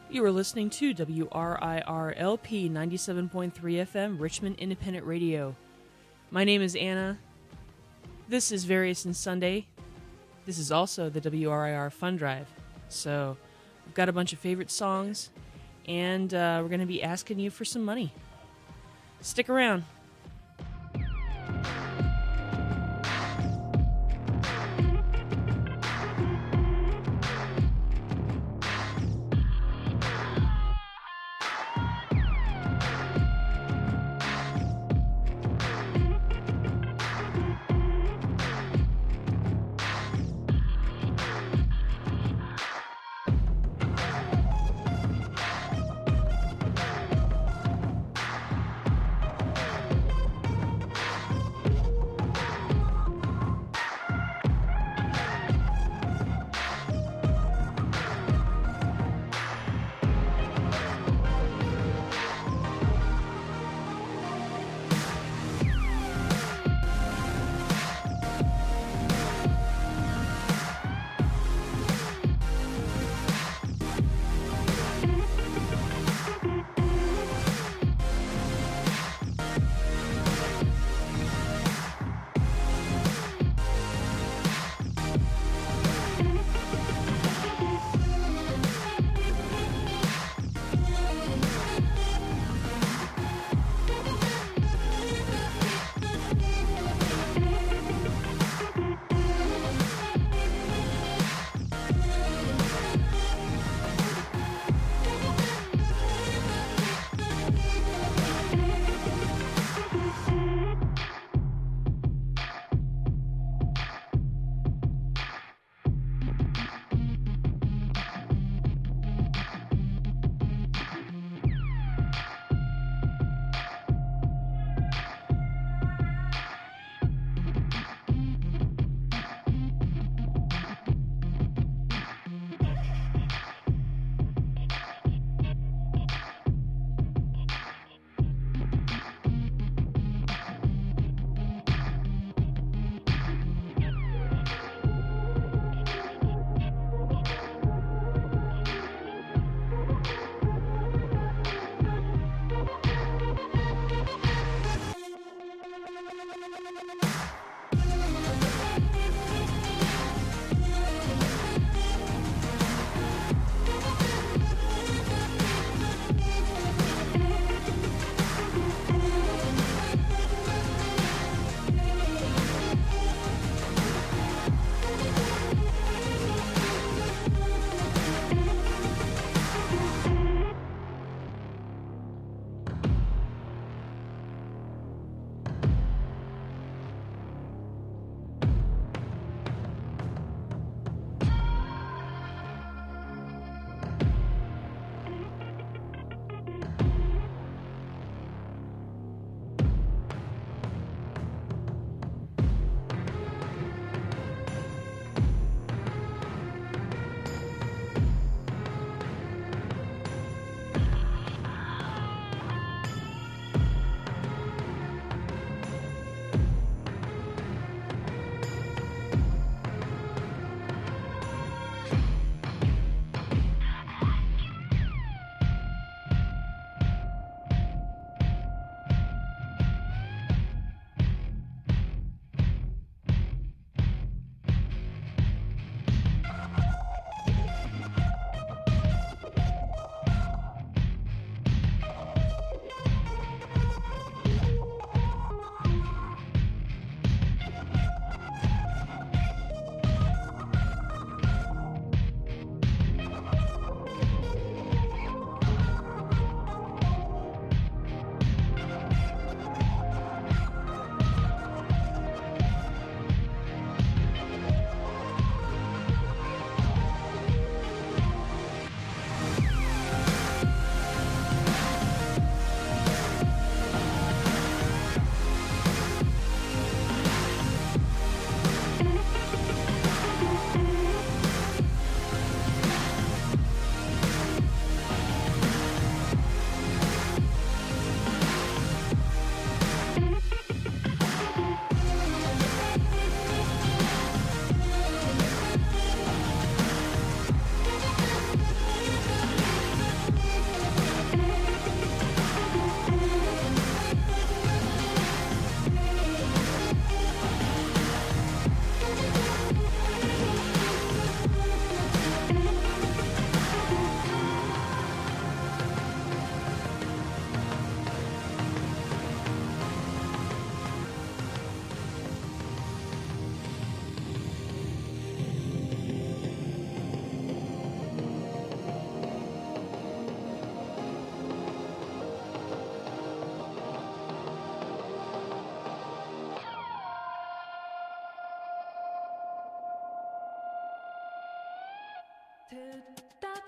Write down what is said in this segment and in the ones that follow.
You are listening to WRIR-LP 97.3 FM, Richmond Independent Radio. My name is Anna. This is Various and Sunday. This is also the WRIR Fun Drive. So, we've got a bunch of favorite songs, and we're going to be asking you for some money. Stick around.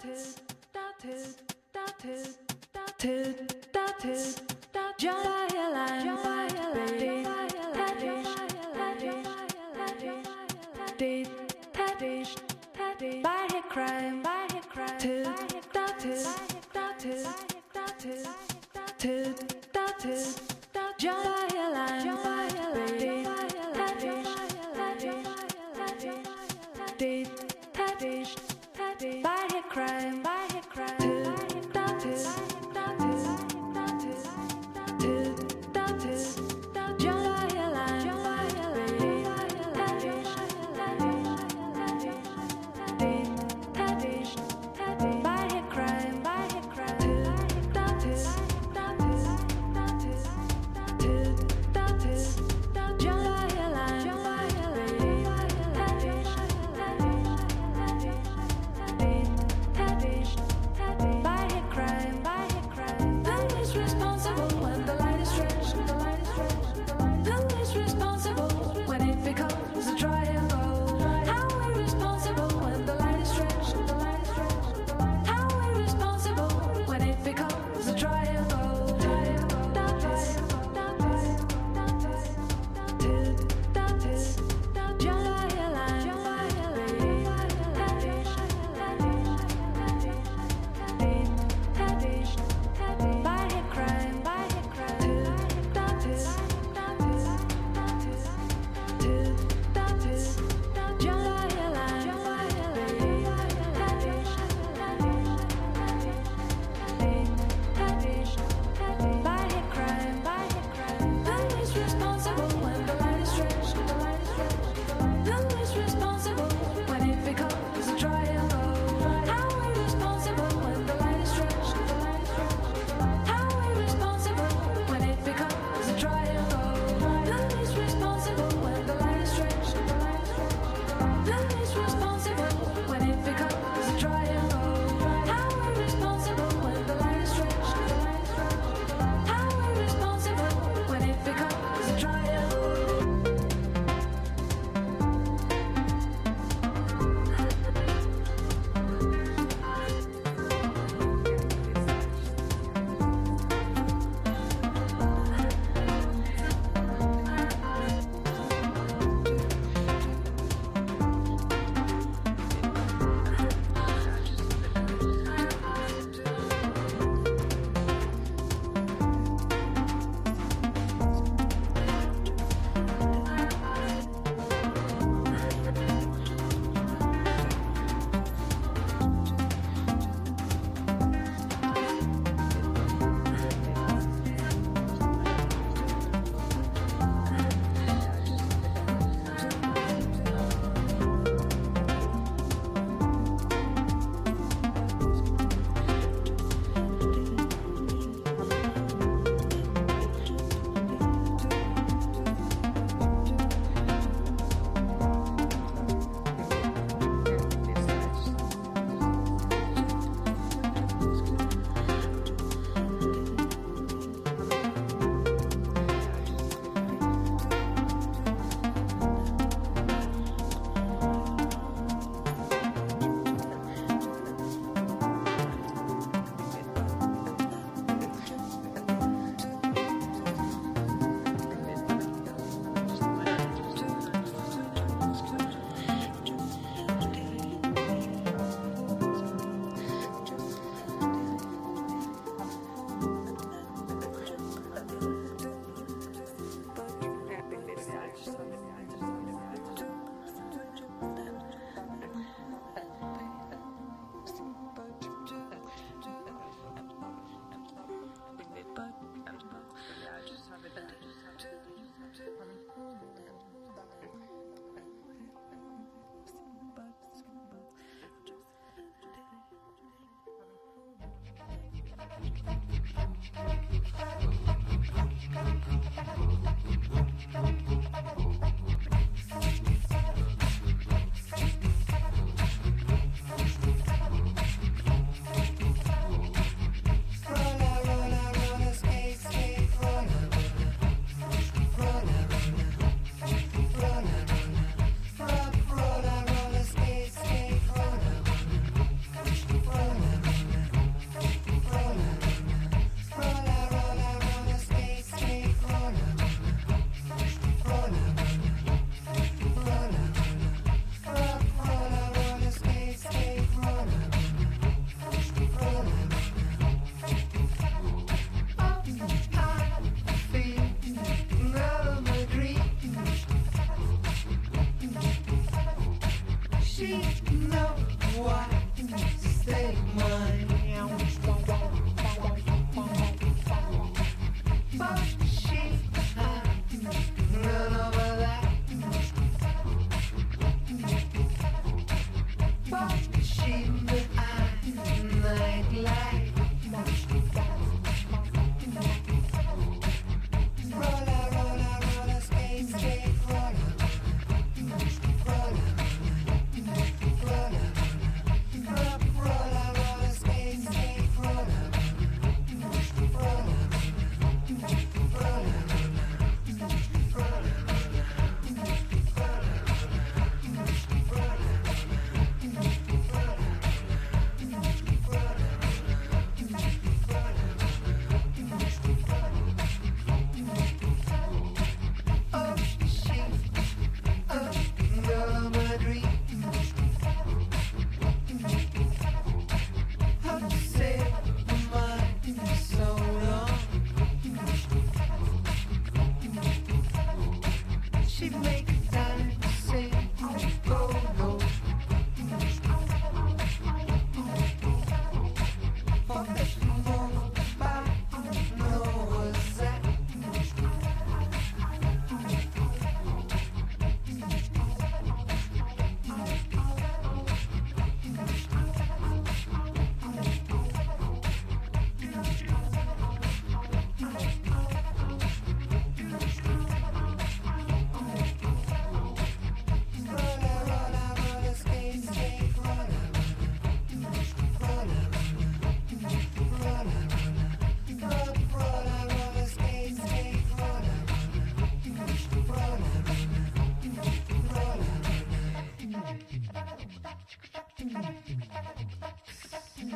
John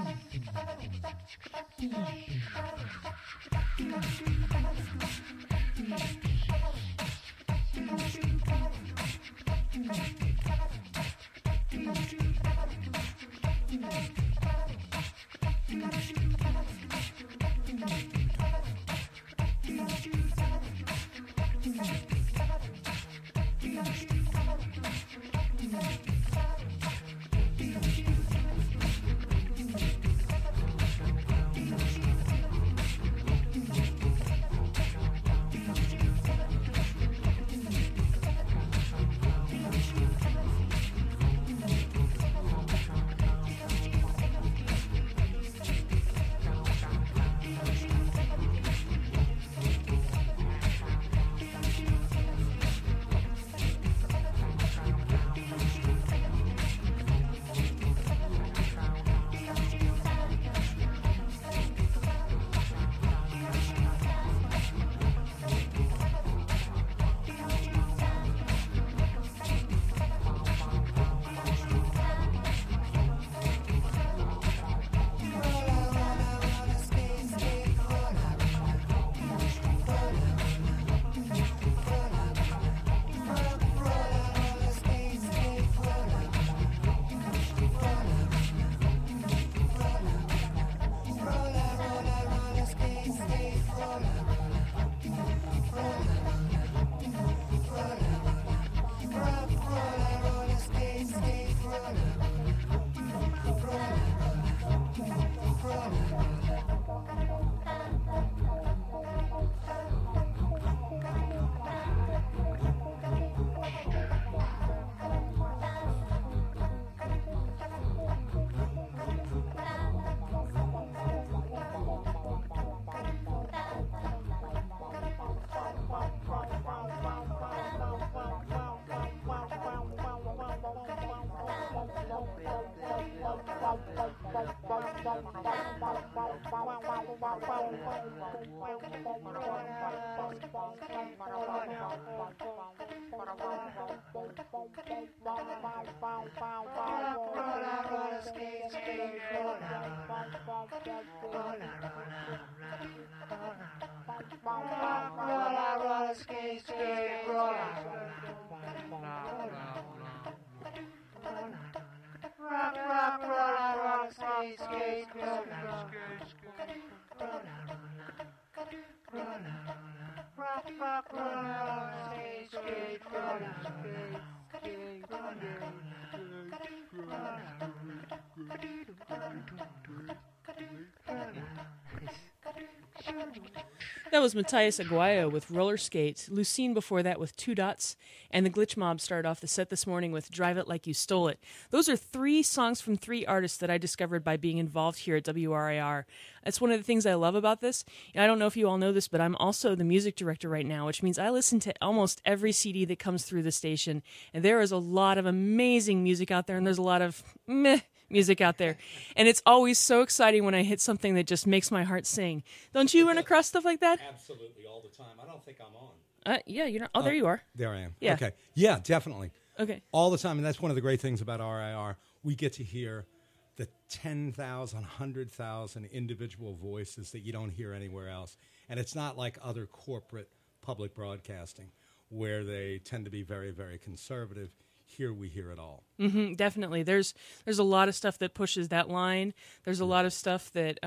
That was Matthias Aguayo with Roller Skate, Lucine before that with Two Dots, and the Glitch Mob started off the set this morning with Drive It Like You Stole It. Those are 3 songs from 3 artists that I discovered by being involved here at WRIR. That's one of the things I love about this. I don't know if you all know this, but I'm also the music director right now, which means I listen to almost every CD that comes through the station, and there is a lot of amazing music out there, and there's a lot of meh music out there. And it's always so exciting when I hit something that just makes my heart sing. Don't you run across stuff like that? Absolutely, all the time. I don't think I'm on. Yeah, you're not. Oh, there you are. There I am. Yeah. Okay. Yeah, definitely. Okay. All the time, and that's one of the great things about RIR. We get to hear the 10,000, 100,000 individual voices that you don't hear anywhere else. And it's not like other corporate public broadcasting where they tend to be very, very conservative. Here we hear it all. Mm-hmm, definitely. There's a lot of stuff that pushes that line. There's a lot of stuff that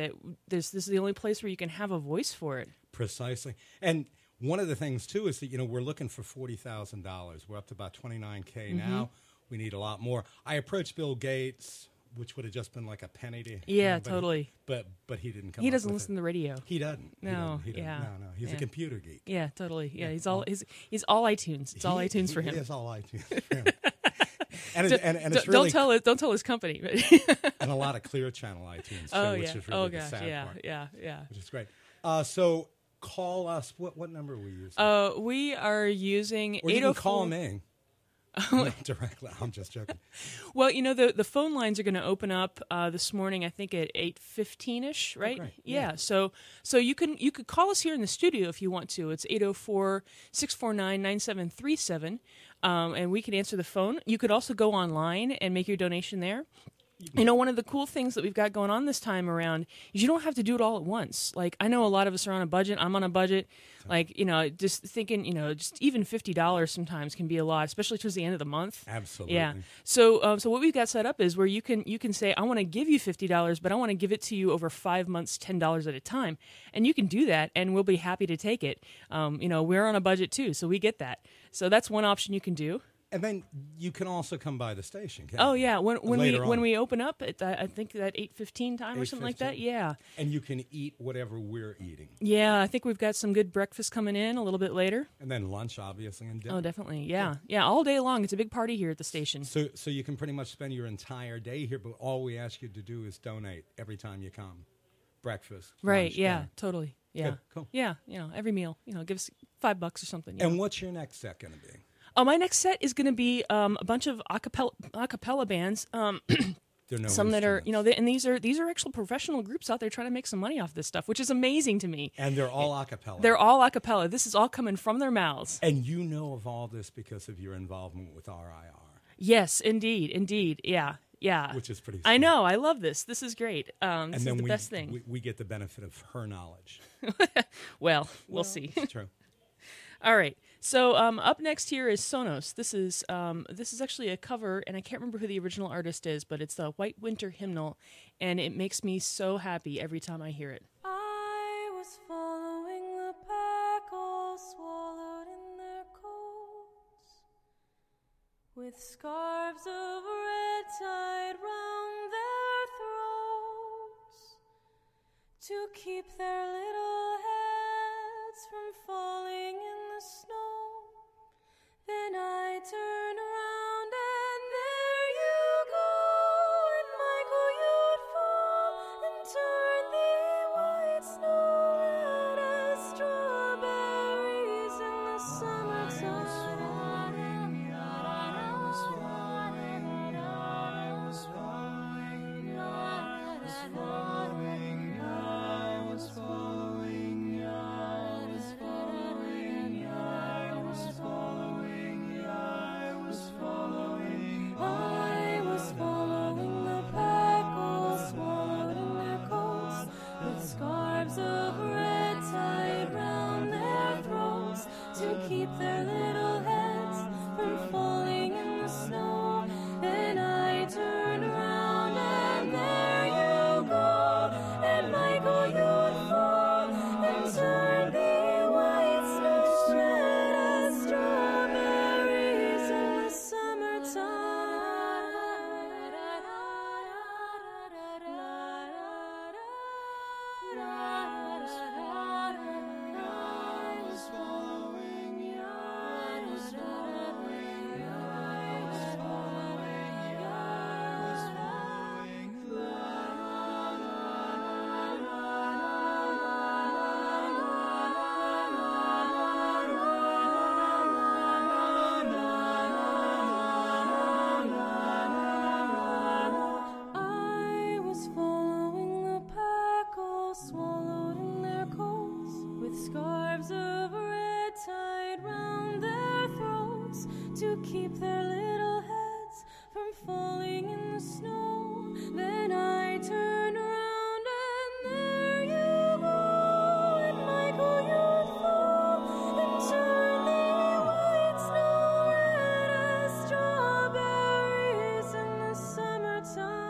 this is the only place where you can have a voice for it. Precisely. And one of the things, too, is that, we're looking for $40,000. We're up to about $29K now. We need a lot more. I approached Bill Gates, which would have just been like a penny to but totally. But he didn't come. He doesn't listen to the radio. He doesn't. No. He doesn't. Yeah. No. He's a computer geek. Yeah, totally. Yeah, he's all iTunes. It's all iTunes for him. He is all iTunes for him. And it's really don't tell his company. And a lot of Clear Channel iTunes too, oh, which yeah. is really the sad part. Yeah. Which is great. So call us. What number are we using? We are using 804. Or you can call me. No, directly. I'm just joking. Well, the phone lines are going to open up this morning, I think at 8:15ish, right? Oh, great. Yeah. So you could call us here in the studio if you want to. It's 804-649-9737, and we can answer the phone. You could also go online and make your donation there. You know, one of the cool things that we've got going on this time around is you don't have to do it all at once. Like, I know a lot of us are on a budget. I'm on a budget. Like, you know, just thinking, you know, just even $50 sometimes can be a lot, especially towards the end of the month. Absolutely. Yeah. So, so what we've got set up is where you can say, I want to give you $50, but I want to give it to you over 5 months, $10 at a time, and you can do that, and we'll be happy to take it. You know, we're on a budget too, so we get that. So that's one option you can do. And then you can also come by the station. Oh yeah, when Later we open up at I think that 8:15 time or something like that. Yeah. And you can eat whatever we're eating. Yeah, I think we've got some good breakfast coming in a little bit later. And then lunch, obviously, and dinner. Oh, definitely. Yeah, yeah, all day long. It's a big party here at the station. So you can pretty much spend your entire day here, but all we ask you to do is donate every time you come. Breakfast. Right. Lunch, Yeah. dinner. Totally. Yeah. Good, cool. Yeah. You know, every meal. You know, give us $5 or something. And what's your next set going to be? Oh, my next set is going to be a bunch of acapella bands. There are no some that are, instruments. you know, and these are actual professional groups out there trying to make some money off this stuff, which is amazing to me. And they're all a cappella. They're all a cappella. This is all coming from their mouths. And you know of all this because of your involvement with RIR. Yes, indeed. Yeah. Yeah. Which is pretty I sweet. know. I love this. This is great. And This then is the best thing. We get the benefit of her knowledge. Well, we'll see. It's true. All right. So up next here is Sonos. This is actually a cover, and I can't remember who the original artist is, but it's the White Winter Hymnal, and it makes me so happy every time I hear it. I was following the pack, all swallowed in their coats, with scarves of red tied round their throats, to keep their little heads from falling in the snow. Then I turned around and there you go, and Michael, you'd fall and turn the white snow red as strawberries in the summertime. I was following the pack, all swallowed in their coats, with scarves of red tied round their throats, to keep their little heads from falling in the snow. Then I turned around and there you go, and Michael, you'd fall and turn the white snow red as strawberries in the I was following the pack, all swallowed in their coats, with scarves of red tied round their throats, to keep their little heads from falling in the snow. Then I turned around and there you go, and Michael, you'd fall and turn the white snow red as strawberries in the summertime.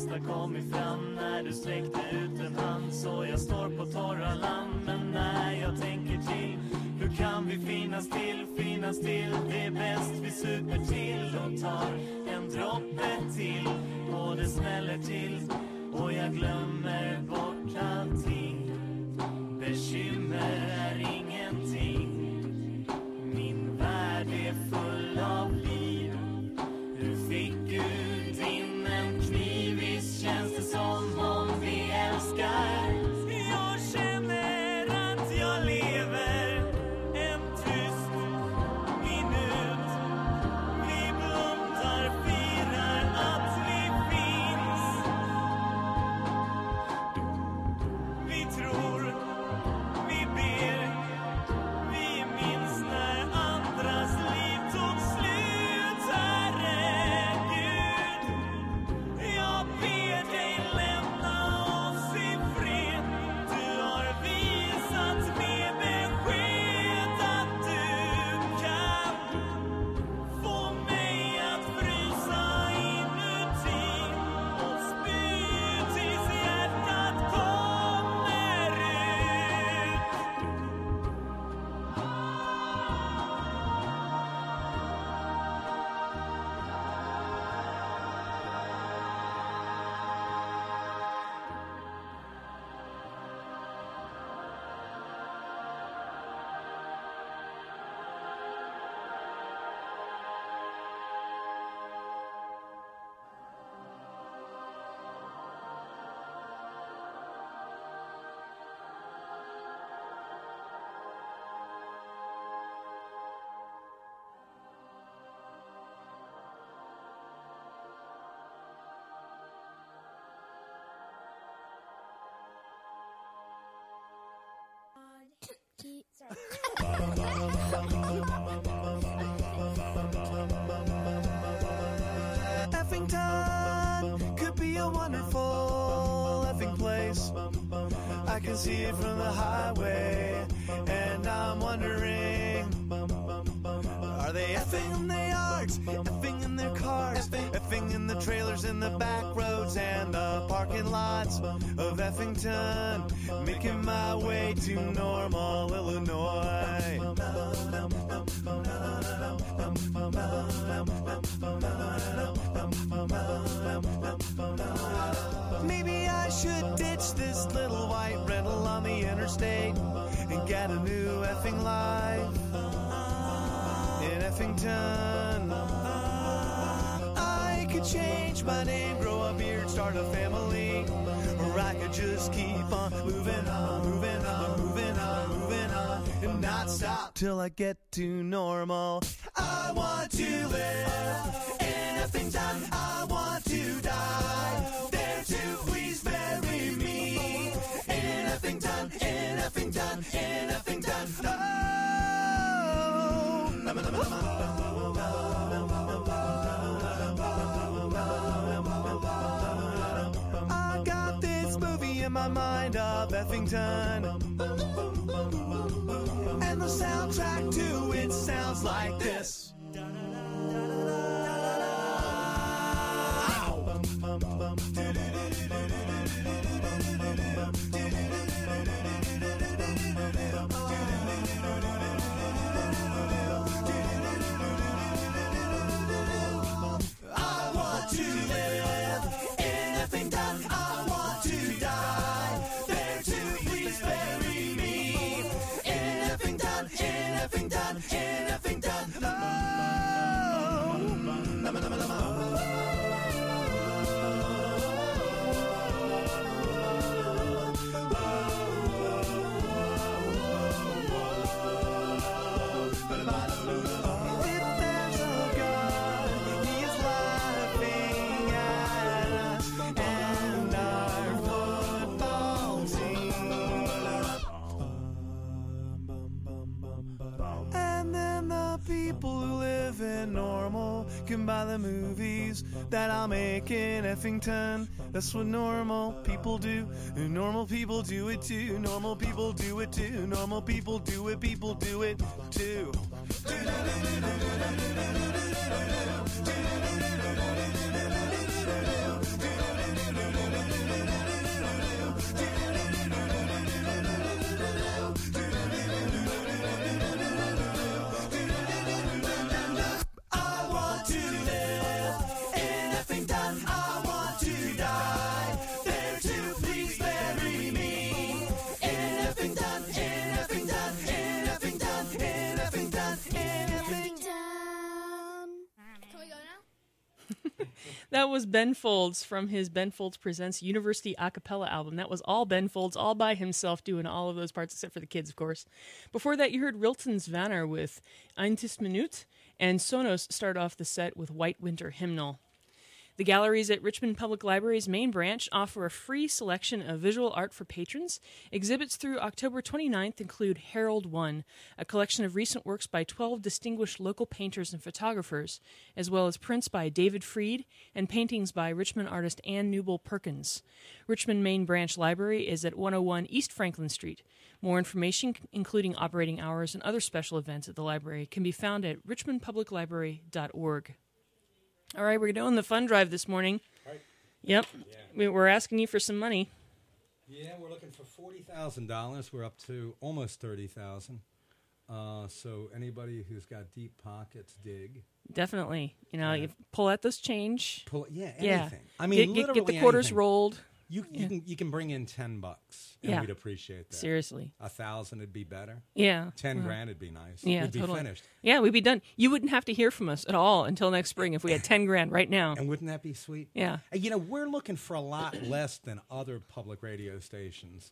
mesta kommit fram när du sträckte ut en hand. Så jag står på torra land, men när jag tänker till, hur kan vi finnas till? Det är bäst vi super till och tar en droppe till. Och det smäller till och jag glömmer bort allting. Bekymmer är ingenting. Min värld är full av liv. Hur fick ut in en kniv? Visst känns det som om vi älskar. Jag känner att jag lever en tyst minut. Vi blundar, firar att vi finns. Vi tror, vi ber, vi minns när andras liv tog slut. Herregud, jag ber dig lämna oss i fred. Du har visat med besked att du kan få mig att frysa inuti och spy tills hjärtat kommer ut. Effington could be a wonderful effing place. I can see it from the highway, and I'm wondering, are they effing in their yards, effing in their cars, effing in the trailers in the back roads and the parking lots of Effington, making my way to Normal, Illinois. Maybe I should ditch this little white rental on the interstate and get a new effing life in Effington. I could change my name, grow a beard, start a family, or I could just keep on moving on, moving on, moving on, moving on, and not stop till I get to Normal. I want to live in Effington. I want to die there too. Please bury me in Effington, in Effington, in Effington. Oh. I got this movie in my mind of Effington, and the soundtrack to it sounds like this. I want to live in Effington. I want to die there too. Please bury me in Effington, in Effington, in Effington. Oh. If there's a God, He is laughing at us and our football team. And then the people who live in Normal can buy the movies that I'll make in Effington. That's what normal people do. Normal people do it too. Normal people do it too. Normal people do it. People do it too. That was Ben Folds from his Ben Folds Presents University a cappella album. That was all Ben Folds, all by himself, doing all of those parts, except for the kids, of course. Before that, you heard Riltons Vanner with Eintis Minute, and Sonos started off the set with White Winter Hymnal. The galleries at Richmond Public Library's main branch offer a free selection of visual art for patrons. Exhibits through October 29th include Herald One, a collection of recent works by 12 distinguished local painters and photographers, as well as prints by David Freed and paintings by Richmond artist Ann Newell Perkins. Richmond Main Branch Library is at 101 East Franklin Street. More information, including operating hours and other special events at the library, can be found at richmondpubliclibrary.org. All right, we're doing the fund drive this morning. Right. Yep. Yeah. We're asking you for some money. Yeah, we're looking for $40,000. We're up to almost $30,000. So anybody who's got deep pockets, dig. Definitely. You know, Yeah. you pull out this change. Anything. Yeah. I mean, Get literally the quarters anything. rolled. You can bring in $10, and Yeah. we'd appreciate that. Seriously. 1,000 would be better. Yeah. 10 grand would be nice. Yeah, We'd be totally. finished. Yeah, we'd be done. You wouldn't have to hear from us at all until next spring if we had 10 grand right now. And wouldn't that be sweet? Yeah. And, you know, we're looking for a lot less than other public radio stations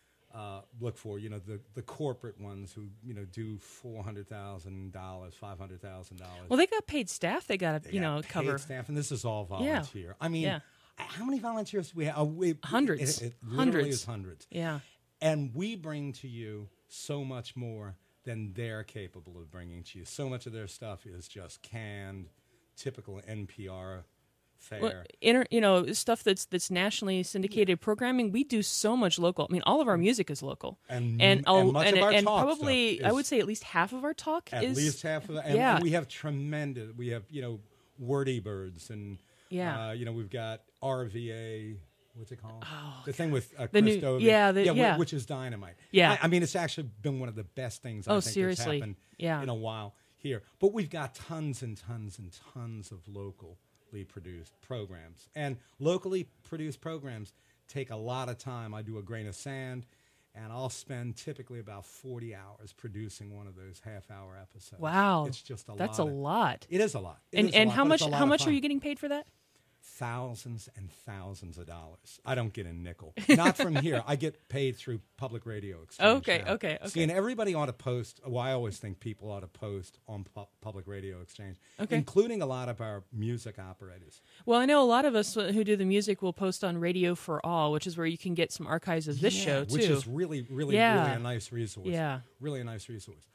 look for. You know, the corporate ones who, you know, do $400,000, $500,000. Well, they got paid staff they got to, They got paid cover. staff, and this is all volunteer. I mean, Yeah. how many volunteers do we have? Hundreds. It literally Hundreds. is hundreds. Yeah. And we bring to you so much more than they're capable of bringing to you. So much of their stuff is just canned, typical NPR fare. Well, stuff that's nationally syndicated programming. We do so much local. I mean, all of our music is local, And and much of our talk probably stuff I is- would say at least half of our talk At is least half of that. And Yeah. we have tremendous, we have, you know, Wordy Birds and, Yeah. you know, we've got RVA, what's it called? The thing with The new- Chris Dovey. yeah. Which is dynamite. Yeah. I mean, it's actually been one of the best things I think seriously. that's happened Yeah. in a while here. But we've got tons and tons and tons of locally produced programs. And locally produced programs take a lot of time. I do a grain of sand, and I'll spend typically about 40 hours producing one of those half-hour episodes. Wow. It's just That's lot. a lot. It is a lot. It And is a lot, how but much it's a lot how of much are fun. you getting paid for that? Thousands and thousands of dollars. I don't get a nickel. Not from here. I get paid through Public Radio Exchange. Okay, now. okay. See, and everybody ought to post. Well, I always think people ought to post on Public Radio Exchange, Okay. including a lot of our music operators. Well, I know a lot of us who do the music will post on Radio for All, which is where you can get some archives of this show too. Which is really, really, Yeah. really a nice resource. Yeah. Really a nice resource.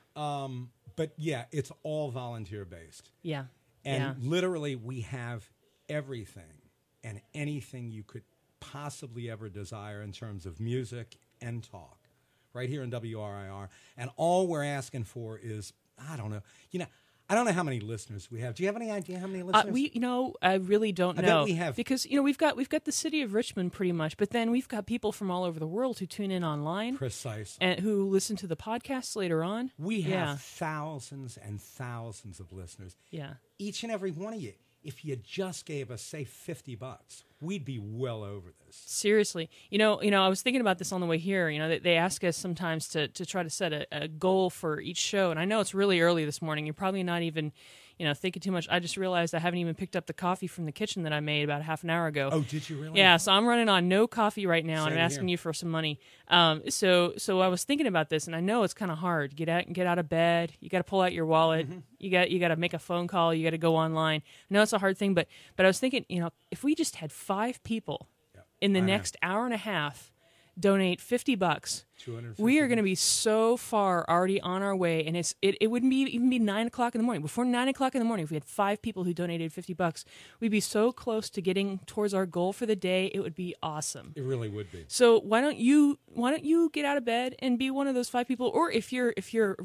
But yeah, it's all volunteer based. Yeah. And literally, we have everything and anything you could possibly ever desire in terms of music and talk right here in WRIR. And all we're asking for is, I don't know, I don't know how many listeners we have. Do you have any idea how many listeners? I really don't I know. bet we have- because we've got the city of Richmond pretty much, but then we've got people from all over the world who tune in online Precise. and who listen to the podcasts later on. We have Yeah. thousands and thousands of listeners. Yeah. Each and every one of you. If you just gave us, say, $50, we'd be well over this. Seriously, I was thinking about this on the way here. They ask us sometimes to try to set a goal for each show, and I know it's really early this morning. You're probably not even, thinking too much. I just realized I haven't even picked up the coffee from the kitchen that I made about half an hour ago. Oh, did you really? Yeah, so I'm running on no coffee right now, and Same I'm asking here. you for some money. So I was thinking about this, and I know it's kind of hard. Get out of bed. You got to pull out your wallet. Mm-hmm. You got to make a phone call. You got to go online. I know it's a hard thing, but I was thinking, if we just had 5 people in the I know. next hour and a half donate $50, $250. we are going to be so far already on our way, and it wouldn't even be 9 o'clock in the morning. Before 9 o'clock in the morning, if we had 5 people who donated $50, we'd be so close to getting towards our goal for the day. It would be awesome. It really would be. So why don't you get out of bed and be one of those 5 people? Or if you're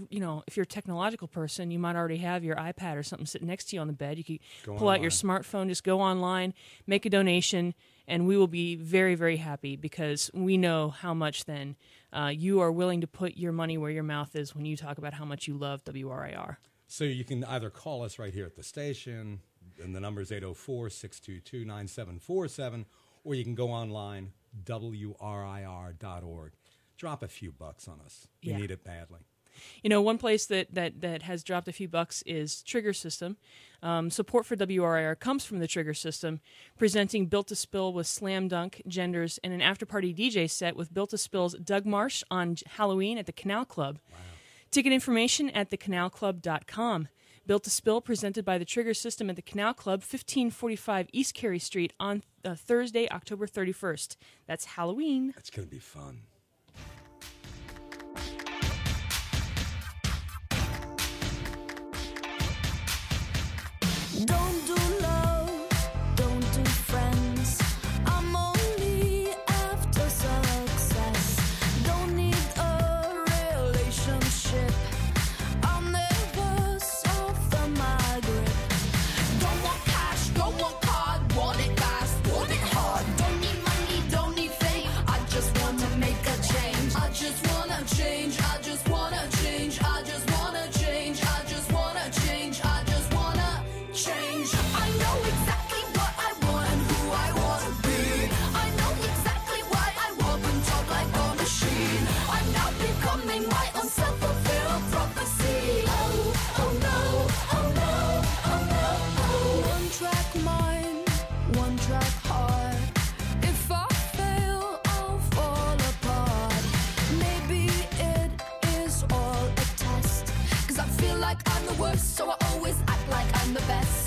a technological person, you might already have your iPad or something sitting next to you on the bed. You could Go pull out your online. smartphone, just go online, make a donation, and we will be very, very happy because we know how much then you are willing to put your money where your mouth is when you talk about how much you love WRIR. So you can either call us right here at the station, and the number is 804-622-9747, or you can go online, WRIR.org. Drop a few bucks on us. We Yeah. need it badly. One place that has dropped a few bucks is Trigger System. Support for WRIR comes from the Trigger System, presenting Built to Spill with Slam Dunk, Genders, and an after-party DJ set with Built to Spill's Doug Marsh on Halloween at the Canal Club. Wow. Ticket information at thecanalclub.com. Built to Spill, presented by the Trigger System at the Canal Club, 1545 East Carey Street on Thursday, October 31st. That's Halloween. That's going to be fun. Don't do love, don't do friends. I'm only after success. Don't need a relationship. I'll never soften my grip. Don't want cash, don't want card. Want it fast, want it hard. Don't need money, don't need fame. I just want to make a change. I just want to change. I just want to change. I just want to change. I just want to change. I just want to change. I know exactly what I want and who I want to be. I know exactly why I walk and talk like a machine. I'm now becoming my own self-fulfilled prophecy. Oh no, oh no, oh no, oh. One track mind, one track heart. If I fail, I'll fall apart. Maybe it is all a test. 'Cause I feel like I'm the worst, so I always act like I'm the best.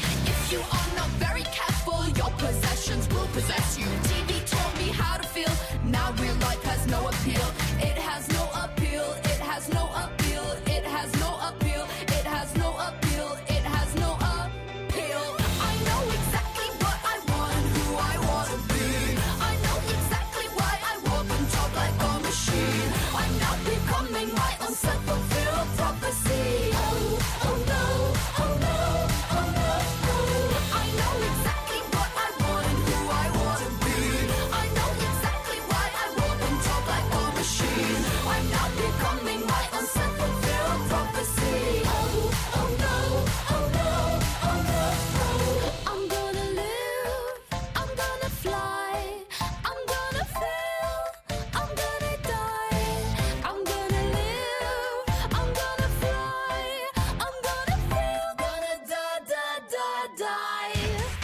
If you are not very careful, your possessions will possess you. TV taught me how to feel. Now real life has no appeal. It has no appeal. It has no appeal. It has no appeal. It has no appeal. It has no appeal. I know exactly what I want and who I want to be. I know exactly why I walk and talk like a machine. I'm now becoming my own self-fulfilled prophecy. Oh no, oh no, oh no, oh. I know exactly what I want and who I want to be. I know exactly why I walk and talk like a machine. I'm now becoming my own self-fulfilled prophecy. Oh no, oh no, oh no, oh. I'm gonna live, I'm gonna fly, I'm gonna fail, I'm gonna die. I'm gonna live, I'm gonna fly, I'm gonna fail, gonna die.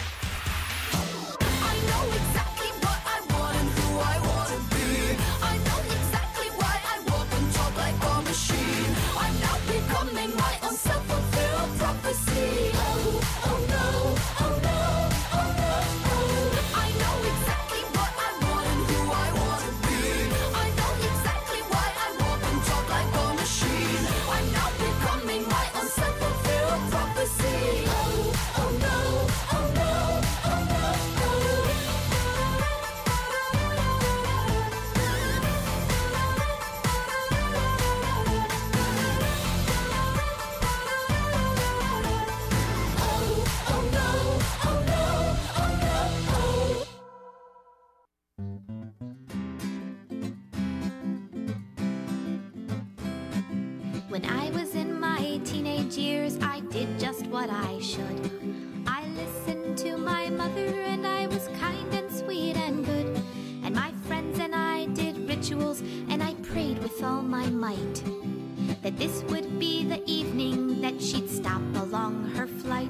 I know exactly what I want and who I want to be. I know exactly why I walk and talk like a machine. I'm now becoming my own self-fulfilled prophecy. Oh no, oh no, oh no, oh. I know exactly what I want and who I want to be. I know exactly why I walk and talk like a machine. I'm now becoming my own self-fulfilled prophecy. Oh no, oh no, oh no, When I was in my teenage years, I did just what I should. I listened to my mother and I was kind and sweet and good. And my friends and I did rituals and I prayed with all my might that this would be the evening that she'd stop along her flight.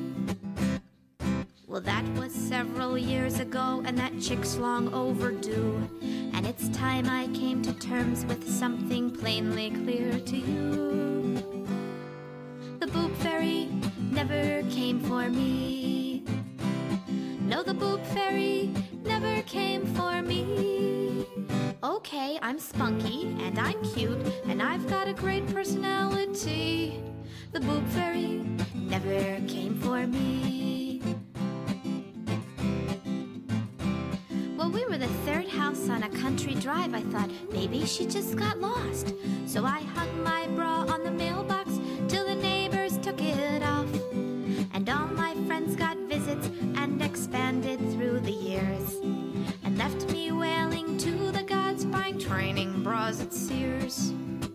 Well, that was several years ago and that chick's long overdue. And it's time I came to terms with something plainly clear to you. The boob fairy never came for me. No, the boob fairy never came for me. Okay, I'm spunky and I'm cute and I've got a great personality. The boob fairy never came for me. Well, we were the third house on a country drive. I thought maybe she just got lost. So I hung my bra on the mailbox till the neighbors took it off. And all my friends got visits and expanded through the years. And left me wailing to the gods, buying training bras at Sears.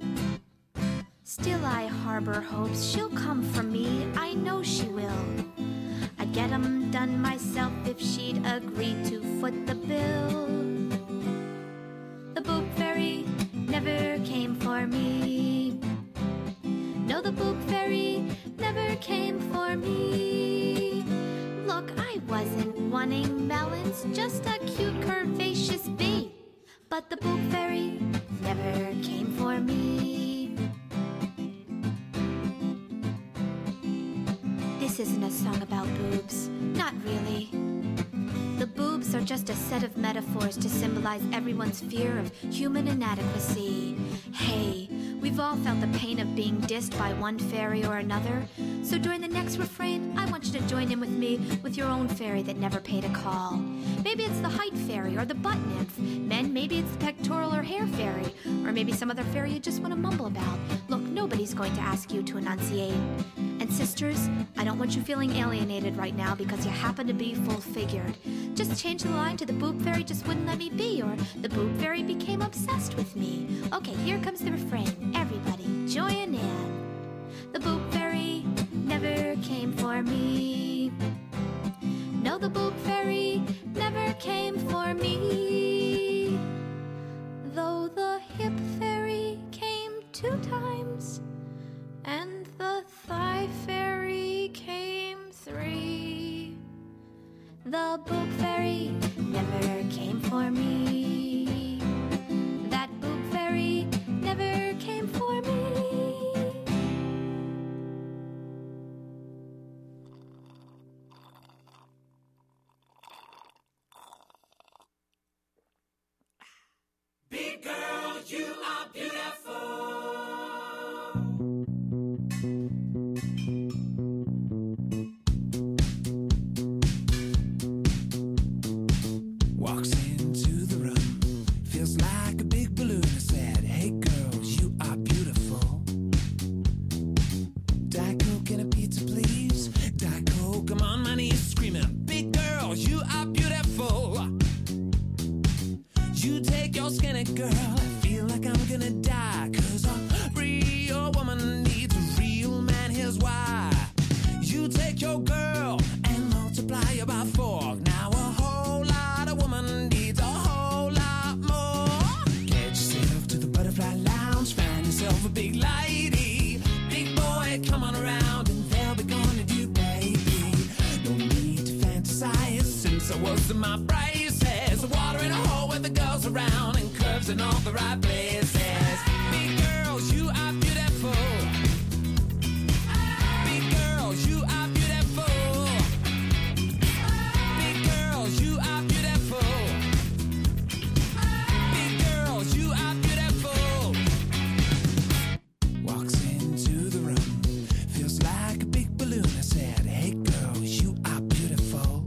Still I harbor hopes she'll come for me, I know she will. I'd get 'em done myself if she'd agree to foot the bill. The boob fairy never came for me. wasn't wanting melons, just a cute curvaceous bee. But the boob fairy never came for me. This isn't a song about boobs, not really. The boobs are just a set of metaphors to symbolize everyone's fear of human inadequacy. Hey, we've all felt the pain of being dissed by one fairy or another. So during the next refrain, I want you to join in with me with your own fairy that never paid a call. Maybe it's the height fairy or the butt nymph. Men, maybe it's the pectoral or hair fairy. Or maybe some other fairy you just want to mumble about. Look, nobody's going to ask you to enunciate. And sisters, I don't want you feeling alienated right now because you happen to be full-figured. Just change the line to the boob fairy just wouldn't let me be, or the boob fairy became obsessed with me. Okay, here comes the refrain. Everybody, join in. The boob fairy never came for me. No, the boob fairy never came for me. Though the hip fairy came 2 times, and the thigh fairy came 3. The boob fairy never came for me. That boob fairy never came for me. Big girl, you are beautiful. Walks into the room, feels like a big balloon. I said, hey girls, you are beautiful. Diet Coke and a pizza, please. Diet Coke, I'm on my knees screaming, big girls, you are beautiful. You take your skinny girl, I feel like I'm gonna die. 'Cause a real woman needs a real man, here's why. You take your girl and multiply her by 4. Now a whole lot of woman needs a whole lot more. Get yourself to the butterfly lounge, find yourself a big lady. Big boy, come on around and they'll be gonna do, baby. No need to fantasize, since I was in my braces. Water in a hole with the girls around and curves in all the right places. Big girls, you are beautiful. Big girls, you are beautiful. Big girls, you are beautiful. Big girls, you are beautiful. Walks into the room, feels like a big balloon. I said, hey girls, you are beautiful.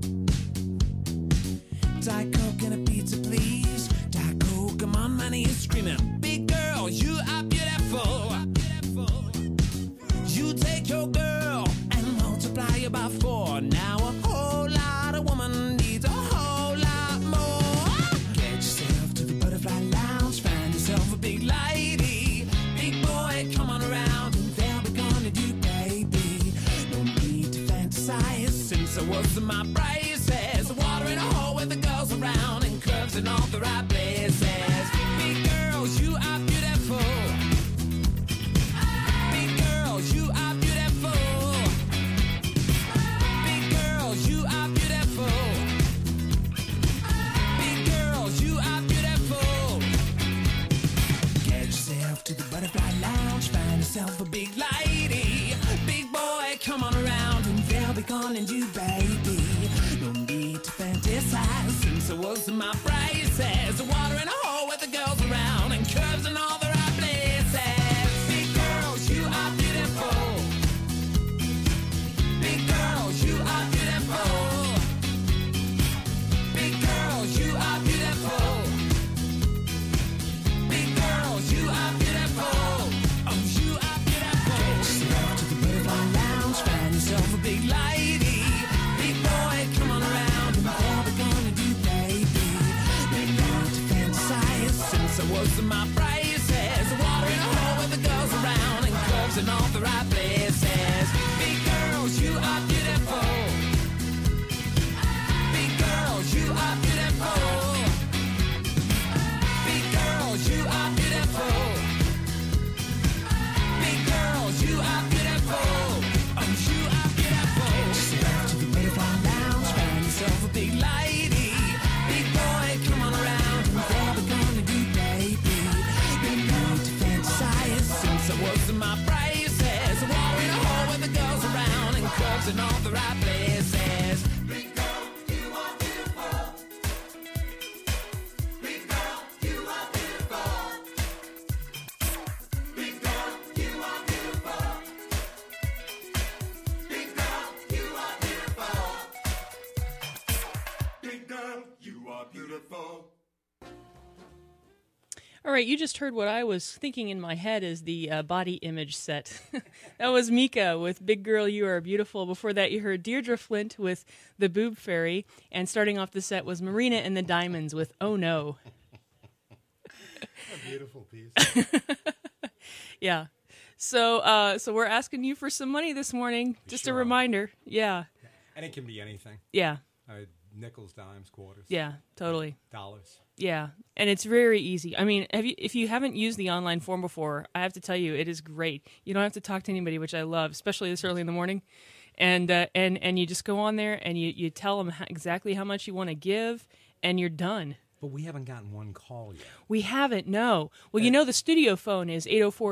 Diet Coke and a pizza, please. Diet Coke, I'm on my knees screaming, big girl, you are beautiful. You take your girl and multiply her by 4. Now a whole lot of woman needs a whole lot more. Get yourself to the butterfly lounge, find yourself a big lady. Big boy, come on around and they'll be gonna do, baby. No need to fantasize, since I was in my braces. Water in a hole with the girls around and curves in all the right places. Big girls, you are beautiful. Big girls, you are beautiful. Big girls, you are beautiful. Big girls, you are beautiful. Get yourself to the butterfly lounge, find yourself a big lady. Big boy, come on around and they'll be calling you, baby. No need to fantasize, since I was in my braces. Water in a hole with the girls around and curves in all the right places. Big girls, you are beautiful. Big girls, you are beautiful. Big girls, you are beautiful. Big girls, you are beautiful. Oh, you are beautiful. Get yourself to the butterfly lounge, find yourself a big lady. Big boy, come on around and they'll be gonna do, baby. No big lady. Big boy, come on around. Whatever we gonna do, baby? Been known to fantasize since I was in my braces. A war in a hole with the girls around and clubs in all the right places. Big girl, you are beautiful. Big girl, you are beautiful. Big girl, you are beautiful. Big girl, you are beautiful. Big girl, you are beautiful. All right, you just heard what I was thinking in my head as the body image set. That was Mika with Big Girl, You Are Beautiful. Before that, you heard Deirdre Flint with The Boob Fairy. And starting off the set was Marina and the Diamonds with Oh No. A beautiful piece. Yeah. So we're asking you for some money this morning. Just Sure a are. reminder. Yeah. And it can be anything. Yeah. Nickels, dimes, quarters. Yeah, totally. Dollars. Yeah, and it's very easy. I mean, if you haven't used the online form before, I have to tell you, it is great. You don't have to talk to anybody, which I love, especially this early in the morning. And you just go on there and you tell them exactly how much you want to give, and you're done. But we haven't gotten one call yet. We haven't, no. Well, you know the studio phone is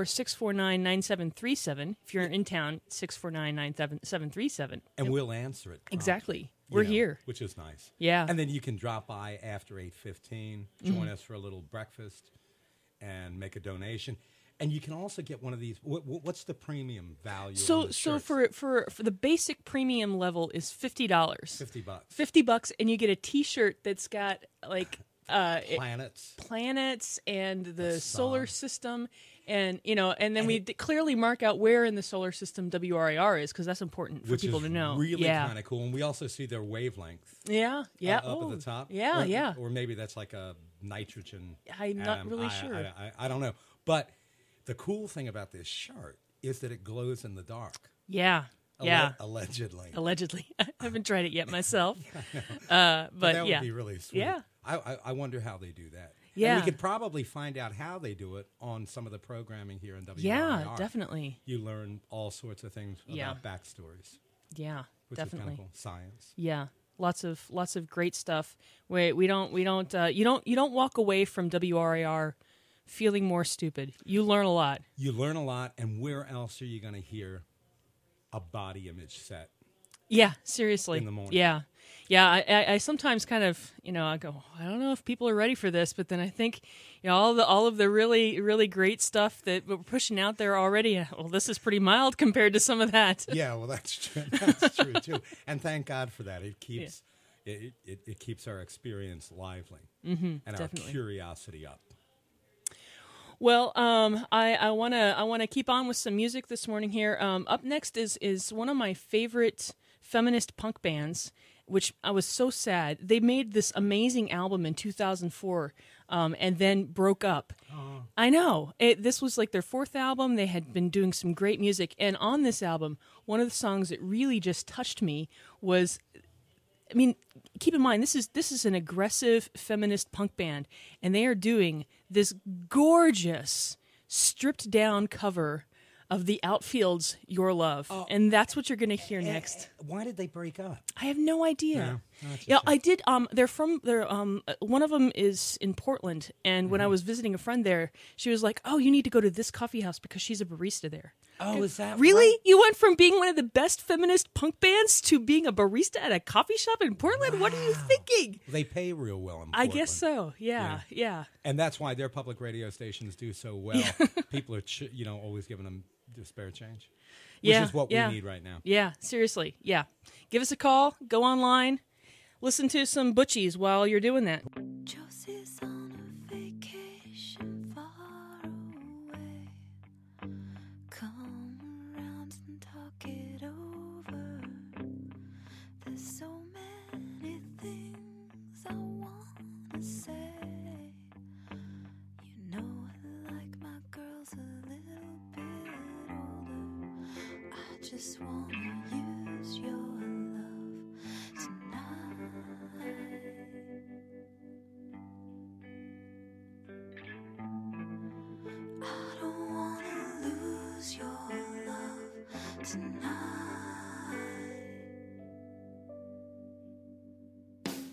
804-649-9737. If you're in town, 649-9737. And we'll answer it. promptly, Exactly. you We're know, here. Which is nice. Yeah. And then you can drop by after 8:15, join us for a little breakfast, and make a donation. And you can also get one of these. What's the premium value? So on the so shirts? for the basic premium level is $50. $50. $50, and you get a T-shirt that's got like Planets. planets and the sun. solar system, and and then we clearly mark out where in the solar system WRIR is, because that's important for Which people is to know. really yeah, kind of cool. And we also see their wavelength yeah. up Oh, at the top. Yeah, or, yeah. Or maybe that's like a nitrogen. I'm not atom. really sure. I don't know. But the cool thing about this shirt is that it glows in the dark. Yeah, yeah. Allegedly. Allegedly, I haven't tried it yet myself. But that yeah, would be really sweet. Yeah. I wonder how they do that. Yeah. And we could probably find out how they do it on some of the programming here in WRIR. Yeah, definitely. You learn all sorts of things Yeah. about backstories, Yeah, which definitely. is kind of cool. Science. Yeah, lots of great stuff. You don't walk away from WRIR feeling more stupid. You learn a lot. You learn a lot, and where else are you going to hear a body image set? Yeah, seriously. In the morning. Yeah. I sometimes kind of I go, I don't know if people are ready for this, but then I think all of the really really great stuff that we're pushing out there already. Well, this is pretty mild compared to some of that. Yeah, well, that's true. That's true too. And thank God for that. It keeps it keeps our experience lively and definitely. our curiosity up. Well, I wanna keep on with some music this morning here. Up next is one of my favorite feminist punk bands, which I was so sad. They made this amazing album in 2004, and then broke up. Oh. I know. This was like their fourth album. They had been doing some great music, and on this album, one of the songs that really just touched me was, I mean, keep in mind, this is an aggressive feminist punk band, and they are doing this gorgeous, stripped-down cover of The Outfield's Your Love. And that's what you're going to hear next. Why did they break up? I have no idea. No, that's a Yeah, shame. I did. One of them is in Portland, and when I was visiting a friend there, she was like, "Oh, you need to go to this coffee house because she's a barista there." Oh, is that Really? right? You went from being one of the best feminist punk bands to being a barista at a coffee shop in Portland? What are you thinking? They pay real well in Portland. I guess so. Yeah. And that's why their public radio stations do so well. People are, always giving them the spare change, which is what we need right now. Yeah, seriously. Yeah. Give us a call. Go online. Listen to some Butchies while you're doing that. Josie's on a vacation far away. Come around and talk it over. There's so many things I wanna say. You know I like my girls a little bit older. I just wanna use your love tonight. I don't wanna lose your love tonight.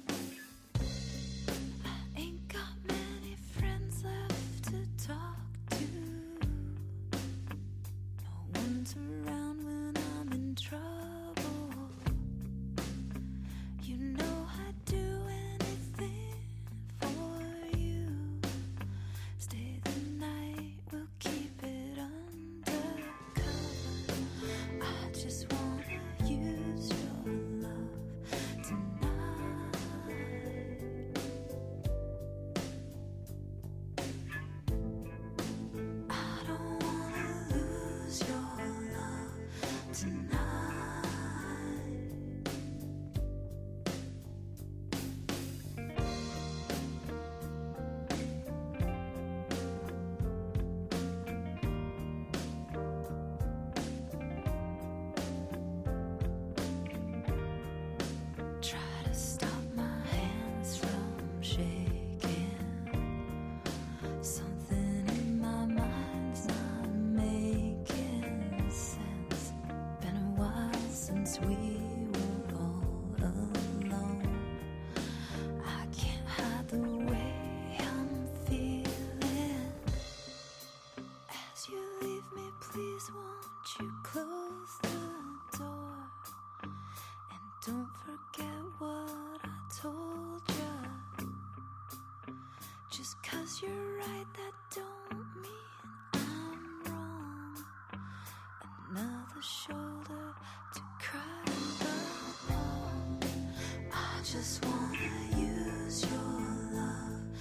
Just 'cause you're right, that don't mean I'm wrong. Another shoulder to cry upon. I just wanna use your love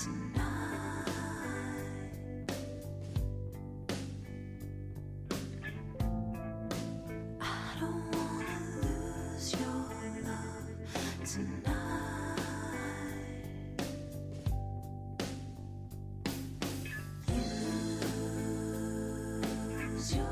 tonight. I don't wanna lose your love tonight. Use your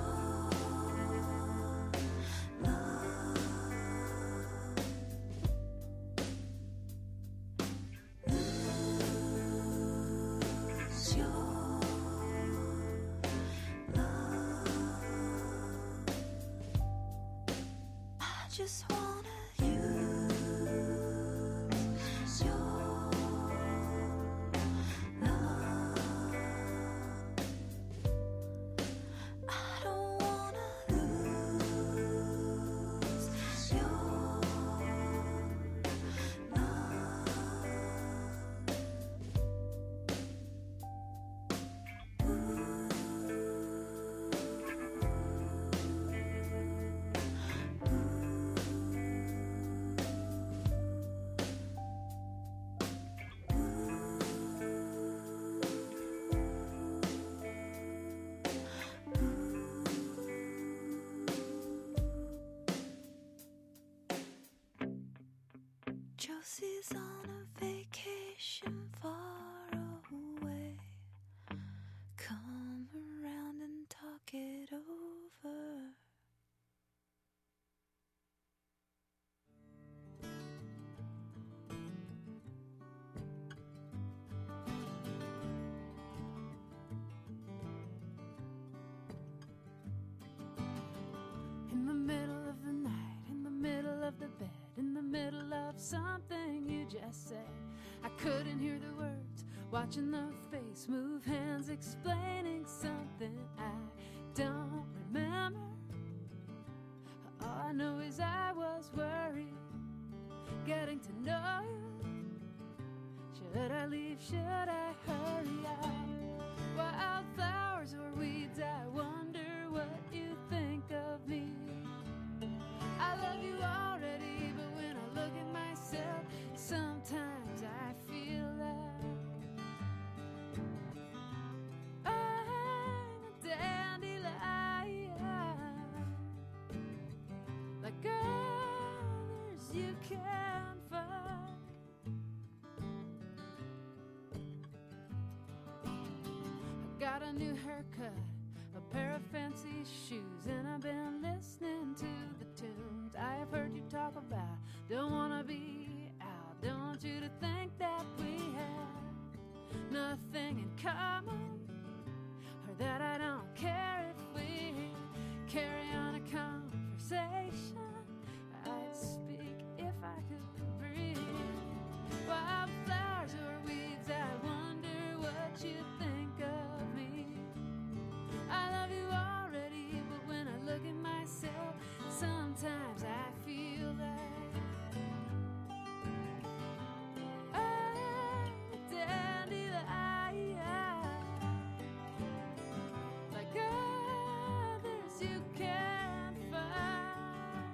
just wanna use your love. I don't wanna lose your Josie's on a vacation far away. Come around and talk it over. In the middle of the night, in the middle of the bed, in the middle of something you just said, I couldn't hear the words, watching the face move, hands explaining something I don't remember. All I know is I was worried, getting to know you. Should I leave, should I hurry out? Wildflowers or weeds, I wonder what you think of me. I love you already, but when I look at myself, sometimes I feel like I'm a dandelion, like others you can find. I've got a new haircut, a pair of fancy shoes, and I've been listening to the tunes I have heard you talk about. Don't wanna be out, don't want you to think that we have nothing in common, or that I don't care if we carry on a conversation. I'd speak if I could breathe. Wildflowers or weeds, I wonder what you think of me. I love you already, but when I look at myself, sometimes I feel like I'm a dandelion, like others you can't find.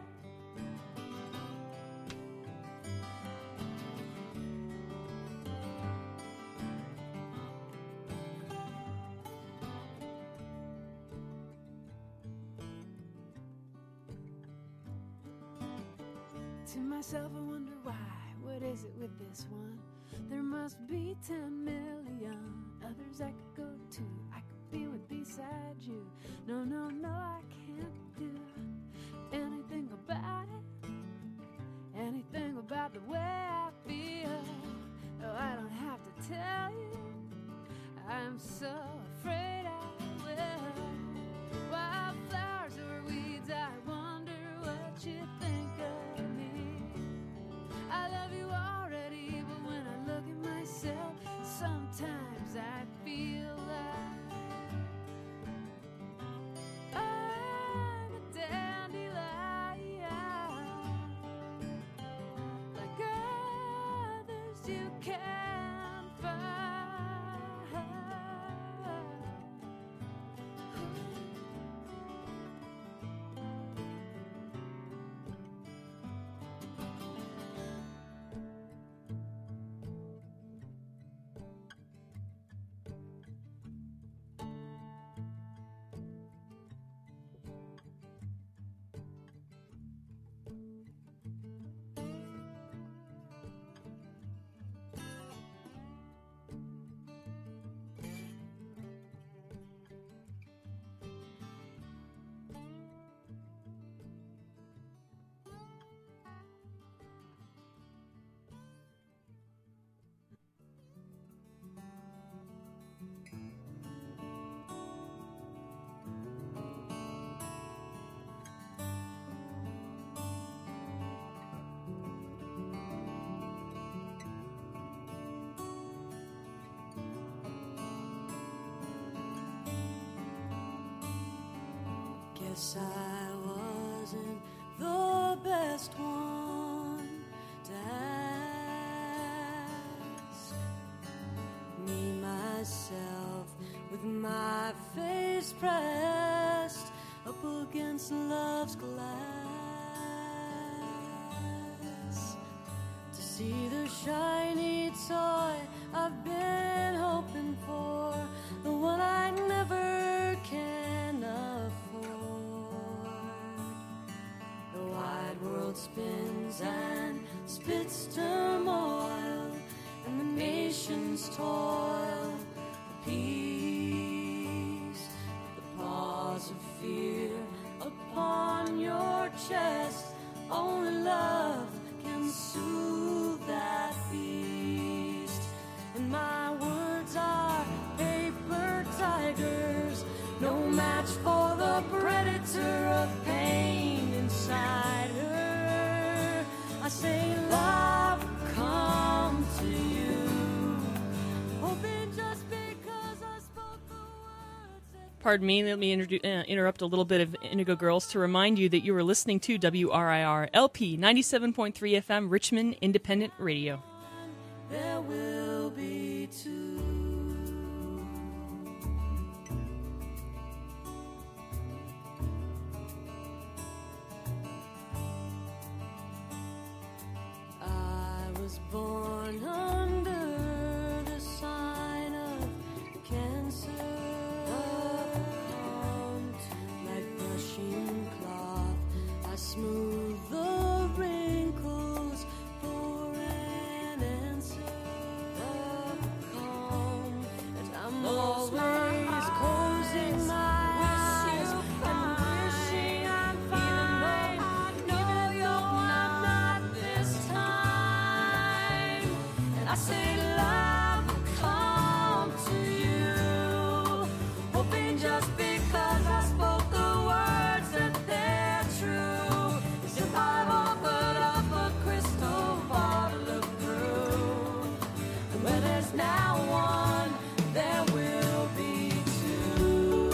To myself, I wonder why. What is it with this one? There must be 10 million others I could go to. I could be with beside you. No, no, no, I can't do anything about it. Anything about the way I feel. Oh, I don't have to tell you. I'm so afraid I will. Wildflowers or weeds, I wonder what you think of me. I love you already, but when I look at myself, sometimes I feel like I'm a dandelion, like others you can find. Guess I wasn't the best one to ask. Me, myself, with my face pressed up against love's glass, to see the shiny toy I've been hoping for, the one I never can afford. The wide world spins and spits turmoil, and the nations toil for peace. The paws of fear upon your chest, only love can soothe that beast. And my words are paper tigers, no match for the predator of pain inside her. I say love, come to you, hoping just because I spoke the words that Pardon me, let me interrupt a little bit of Indigo Girls to remind you that you were listening to WRIR LP 97.3 FM Richmond Independent Radio. there will be two. I was born under the sign of cancer. Like brushing cloth, I smooth the wrinkles for an answer. And I'm always closing my eyes and wishing I'm fine. Even though I'm not this time. And I say love will come to you, hoping just because I spoke the words that they're true. As if I've offered up a crystal ball to look through. And where there's now one, there will be two.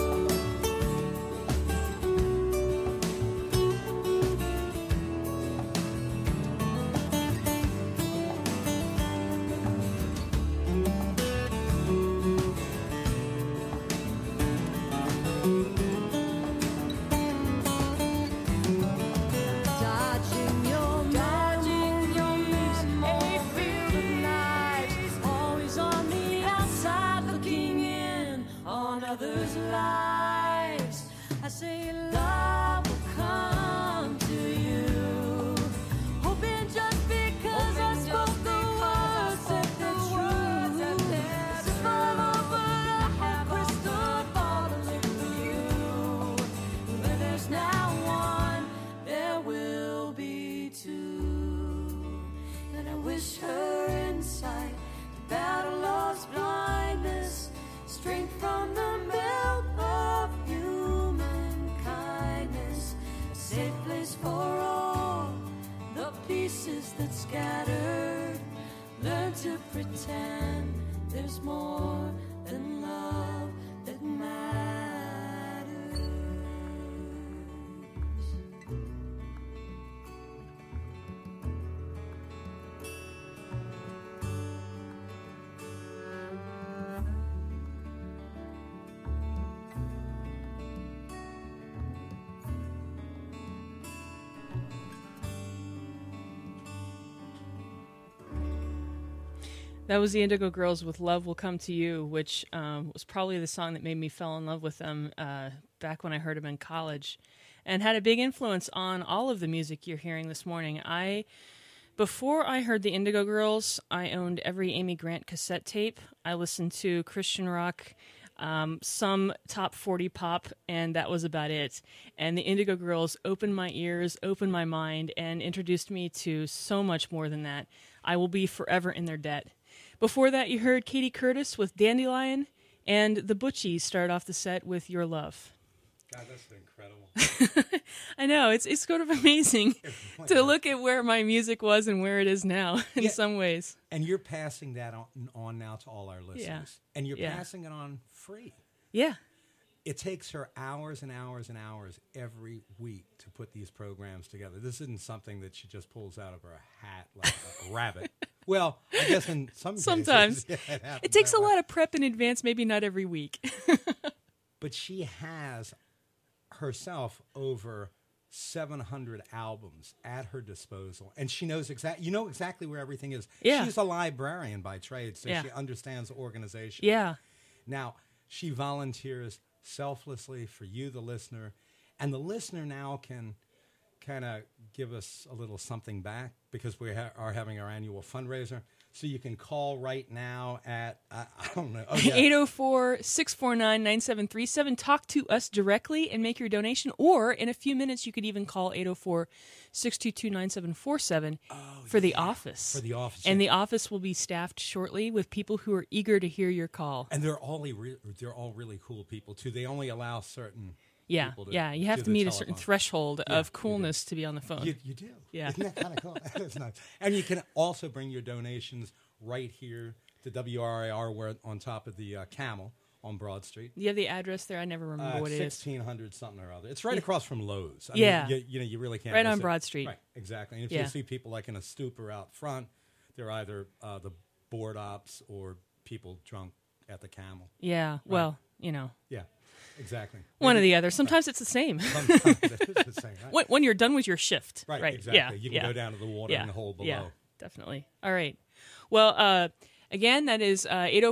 Dodging your memories, a field of knives, always on the outside, looking in on others' lives. I say love will come to you, hoping just because I spoke the words that they're true. As if I've offered up a crystal ball to live for you. Where there's now one, there will be two. And I wish her insight to battle love's blindness, strength from the milk of human kindness, a safe place for all the pieces that scattered. Learn to pretend there's more than love that matters. That was the Indigo Girls with Love Will Come to You, which was probably the song that made me fall in love with them back when I heard them in college, and had a big influence on all of the music you're hearing this morning. Before I heard the Indigo Girls, I owned every Amy Grant cassette tape. I listened to Christian rock, some top 40 pop, and that was about it. And the Indigo Girls opened my ears, opened my mind, and introduced me to so much more than that. I will be forever in their debt. Before that, you heard Katie Curtis with Dandelion, and the Butchies started off the set with Your Love. God, that's incredible. I know, it's sort of amazing to look at where my music was and where it is now in some ways. And you're passing that on now to all our listeners. Yeah. And you're Yeah. passing it on free. Yeah. It takes her hours and hours and hours every week to put these programs together. This isn't something that she just pulls out of her hat like a rabbit. Well, I guess in sometimes cases, yeah, it takes a that way. lot of prep in advance, maybe not every week. But she has herself over 700 albums at her disposal, and she knows exactly where everything is. Yeah. She's a librarian by trade, so Yeah. she understands organization. Yeah. Now, she volunteers selflessly for you, the listener, and the listener now can kind of give us a little something back because we are having our annual fundraiser. So you can call right now at, I don't know. Oh, yeah. 804-649-9737. Talk to us directly and make your donation. Or in a few minutes, you could even call 804-622-9747 for the office. For the office. And the office will be staffed shortly with people who are eager to hear your call. And they're all really cool people, too. They only allow certain Yeah, people to yeah. You have do to the meet a certain telephone. threshold Yeah, of you do. coolness to be on the phone. You do. Yeah. Isn't that kind of cool? That's nice. And you can also bring your donations right here to WRIR. We're on top of the Camel on Broad Street. Do you have the address there? I never remember what it is. 1600 something or other. It's right across from Lowe's. I Yeah. mean, you really can't Right miss on it. Broad Street. Right, exactly. And if Yeah. you see people like in a stupor out front, they're either the board ops or people drunk at the Camel. Yeah, well, you know, Yeah, exactly. one or the other. Sometimes it's the same. Sometimes it is the same, right? When you're done with your shift. Right, Right. exactly. Yeah, You can yeah. go down to the watering hole below. Yeah, definitely. All right. Well, again, that is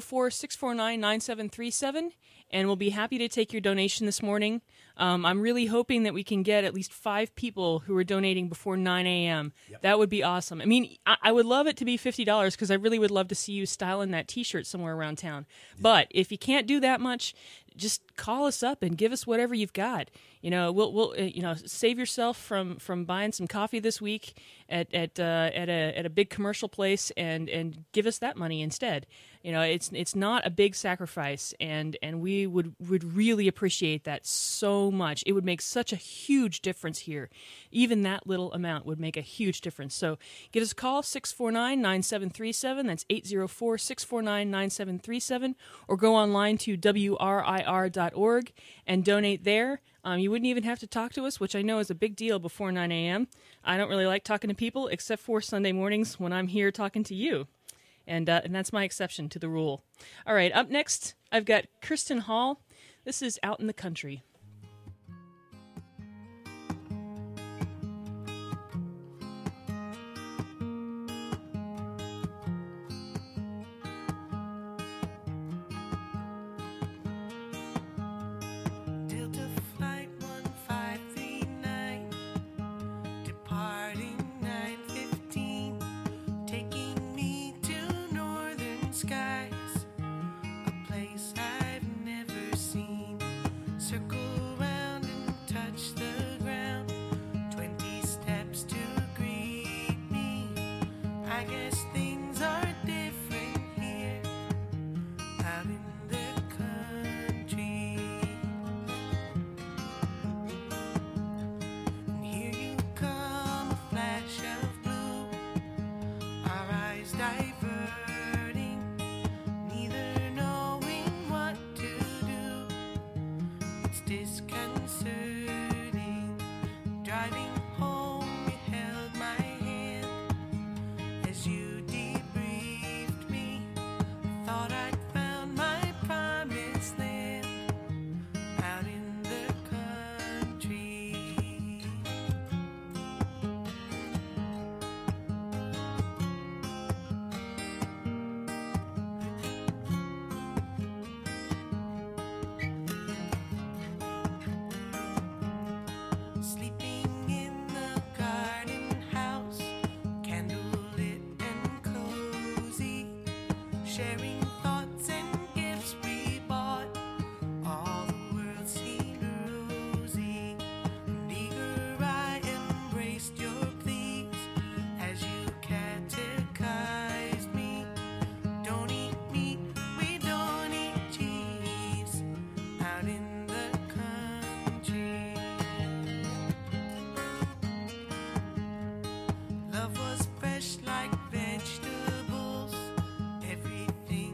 804-649-9737, and we'll be happy to take your donation this morning. I'm really hoping that we can get at least 5 people who are donating before 9 a.m. Yep. That would be awesome. I mean, I would love it to be $50 because I really would love to see you styling that T-shirt somewhere around town. But if you can't do that much, just call us up and give us whatever you've got. You know, we'll save yourself from buying some coffee this week at a big commercial place and give us that money instead. You know, it's not a big sacrifice, and we would really appreciate that so much. It would make such a huge difference here. Even that little amount would make a huge difference. So give us a call, 649-9737. That's 804-649-9737. Or go online to WRIR.org and donate there. You wouldn't even have to talk to us, which I know is a big deal before 9 a.m. I don't really like talking to people except for Sunday mornings when I'm here talking to you. And that's my exception to the rule. All right, up next, I've got Kristen Hall. This is Out in the Country. Delta Flight 1539, departing 9:15, taking me to northern skies, a place I've never seen. Circle round and touch the ground, 20 steps to greet me. I guess things are different here, out in the country. And here you come, a flash of blue, our eyes diverting, neither knowing what to do. It's disconcerting. Driving home, you held my hand as you debriefed me. Thought I'd found my promised land out in the country. Sleeping in the garden house, candlelit and cozy, sharing thoughts and gifts we bought. All the world seemed rosy, and eager I embraced your pleas as you catechized me. Don't eat meat, we don't eat cheese, out in the country. Love was fresh like vegetables, everything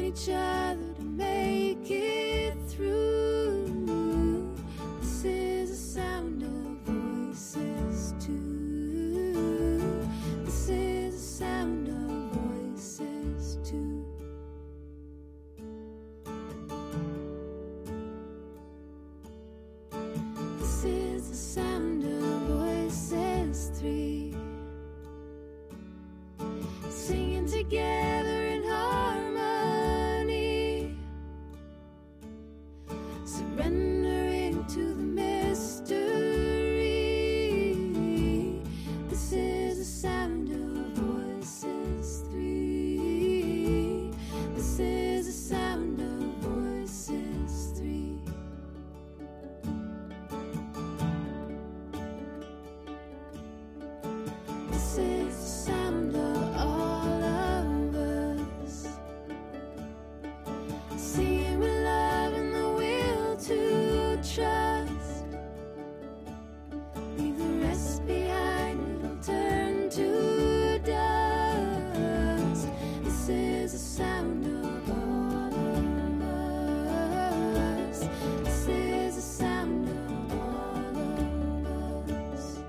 each other to make it through. This is the sound of voices too. This is the sound of voices too. This is the sound of voices three, singing together in harmony, surrendering to the mystery. This is the sound of voices three. This is the sound of voices three. This is the sound of all of us, singing with love and the will to trust. Leave the rest behind, it'll turn to dust. This is the sound of all of us. This is the sound of all of us.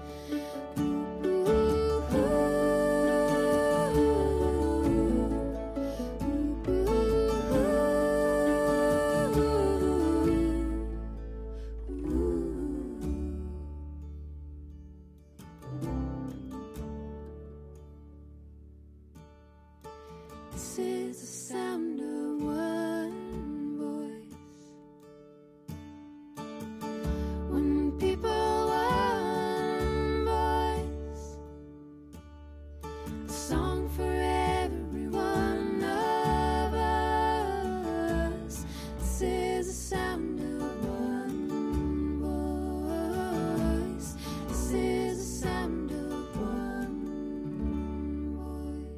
This is the sound of one voice, one people, one voice, a song for every one of us. This is the sound of one voice. This is the sound of one voice.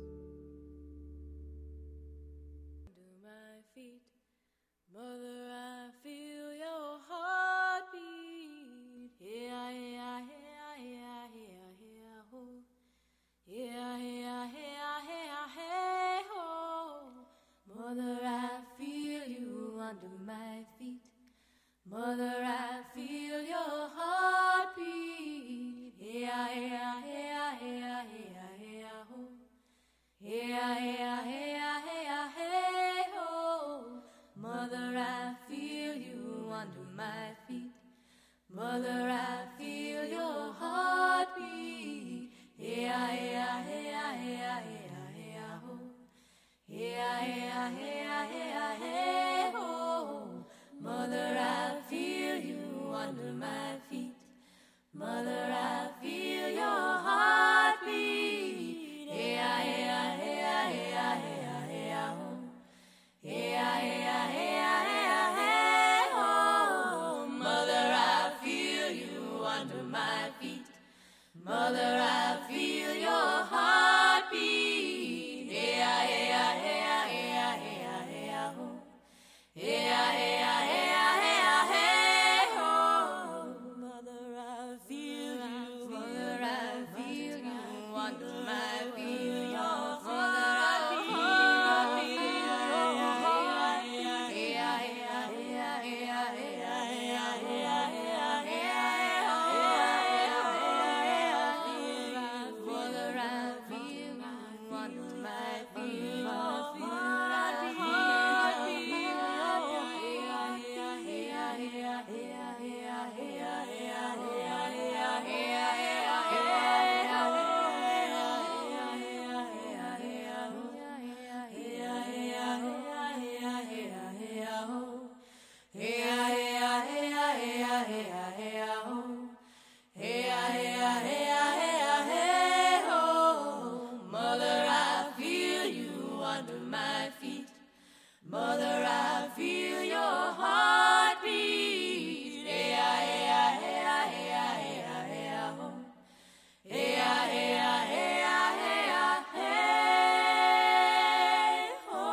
Under my feet, Mother, I feel your heartbeat. Yeah, yeah, yeah, yeah, yeah, yeah, ho. Yeah, yeah, yeah, yeah, hey, ho. Mother, I feel you under my feet. Mother, I feel your heartbeat. Yeah, yeah, yeah, yeah, yeah, yeah, ho. Yeah, yeah, yeah, yeah, hey, ho. Mother, I feel you under my feet. Mother, I feel your heartbeat. Yeah, yeah, yeah, yeah, yeah, yeah, ho. Yeah, yeah, yeah, yeah, hey, ho. Mother, I feel you under my feet. Mother, I feel your heartbeat. Yeah, yeah, yeah, yeah, yeah, yeah, ho. Yeah, yeah, yeah, yeah, hey, ho. Mother, I feel you under my feet. Mother, I feel your heartbeat. Yeah, yeah, yeah, yeah, yeah, yeah, ho. Yeah, yeah, yeah, yeah, hey, ho. Mother, I feel you. Mother, I feel you under my feet. Your mother, I feel your heart. Yeah, yeah, yeah, yeah, yeah, yeah, yeah, yeah, yeah, Mother, I feel you under my feet. Mother, I feel you under my feet. Mother, I feel your heartbeat. Yeah, yeah, yeah, yeah, yeah, yeah, ho. Yeah, yeah, yeah, yeah, hey, ho.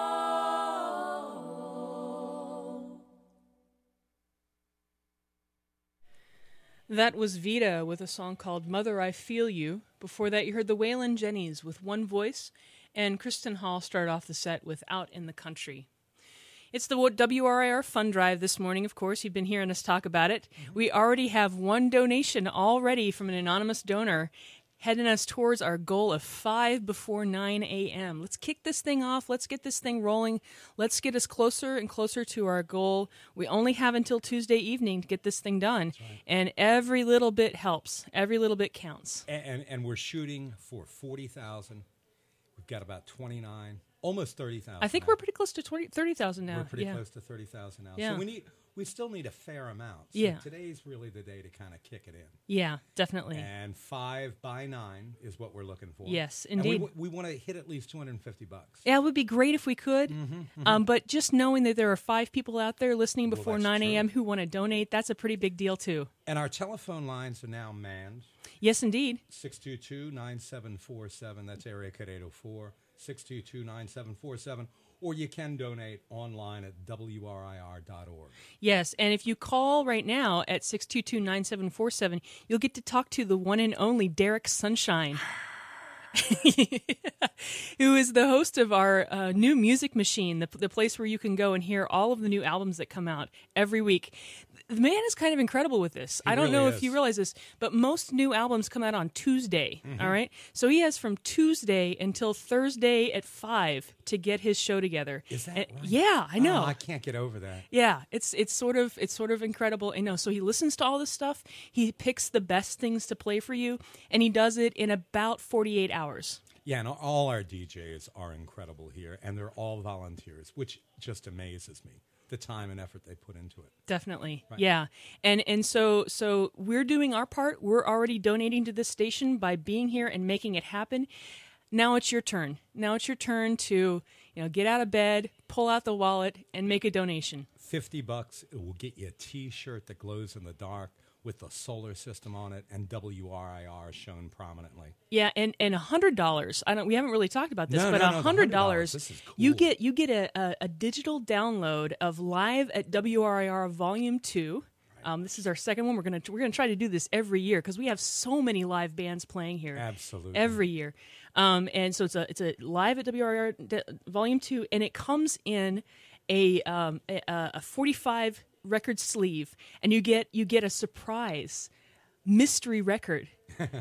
That was Vita with a song called Mother, I Feel You. Before that, you heard the Waylon Jennings with One Voice. And Kristen Hall started off the set with Out in the Country. It's the WRIR Fund Drive this morning, of course. You've been hearing us talk about it. We already have one donation already from an anonymous donor heading us towards our goal of 5 before 9 a.m. Let's kick this thing off. Let's get this thing rolling. Let's get us closer and closer to our goal. We only have until Tuesday evening to get this thing done. Right. And every little bit helps. Every little bit counts. And we're shooting for 40,000. We've got about 29, almost 30,000. I think we're pretty close to 30,000 now. We're pretty close to 30,000 now. Yeah. So we still need a fair amount. So yeah. Today's really the day to kind of kick it in. Yeah, definitely. And 5 by 9 is what we're looking for. Yes, indeed. And we want to hit at least $250. Yeah, it would be great if we could. But just knowing that there are 5 people out there listening before 9 a.m. who want to donate, that's a pretty big deal too. And our telephone lines are now manned. Yes, indeed. 622-9747. That's area code 804. 622-9747. Or you can donate online at WRIR.org. Yes, and if you call right now at 622-9747, you'll get to talk to the one and only Derek Sunshine, who is the host of our new music machine, the place where you can go and hear all of the new albums that come out every week. The man is kind of incredible with this. I don't know if you realize this, but most new albums come out on Tuesday, all right? So he has from Tuesday until Thursday at 5 to get his show together. Is that right? Yeah, I know. Oh, I can't get over that. Yeah, it's sort of incredible. I know. So he listens to all this stuff. He picks the best things to play for you, and he does it in about 48 hours. Yeah, and all our DJs are incredible here, and they're all volunteers, which just amazes me. The time and effort they put into it. Definitely. Right. Yeah. And so we're doing our part. We're already donating to this station by being here and making it happen. Now it's your turn. Now it's your turn to, get out of bed, pull out the wallet, and make a donation. $50, it will get you a T-shirt that glows in the dark with the solar system on it, and WRIR shown prominently. Yeah, and $100. We haven't really talked about this, but $100. This is cool. You get a digital download of Live at WRIR Volume 2. This is our second one. We're gonna try to do this every year because we have so many live bands playing here. Absolutely, every year. And so it's a Live at WRIR Volume 2, and it comes in a 45 record sleeve, and you get a surprise mystery record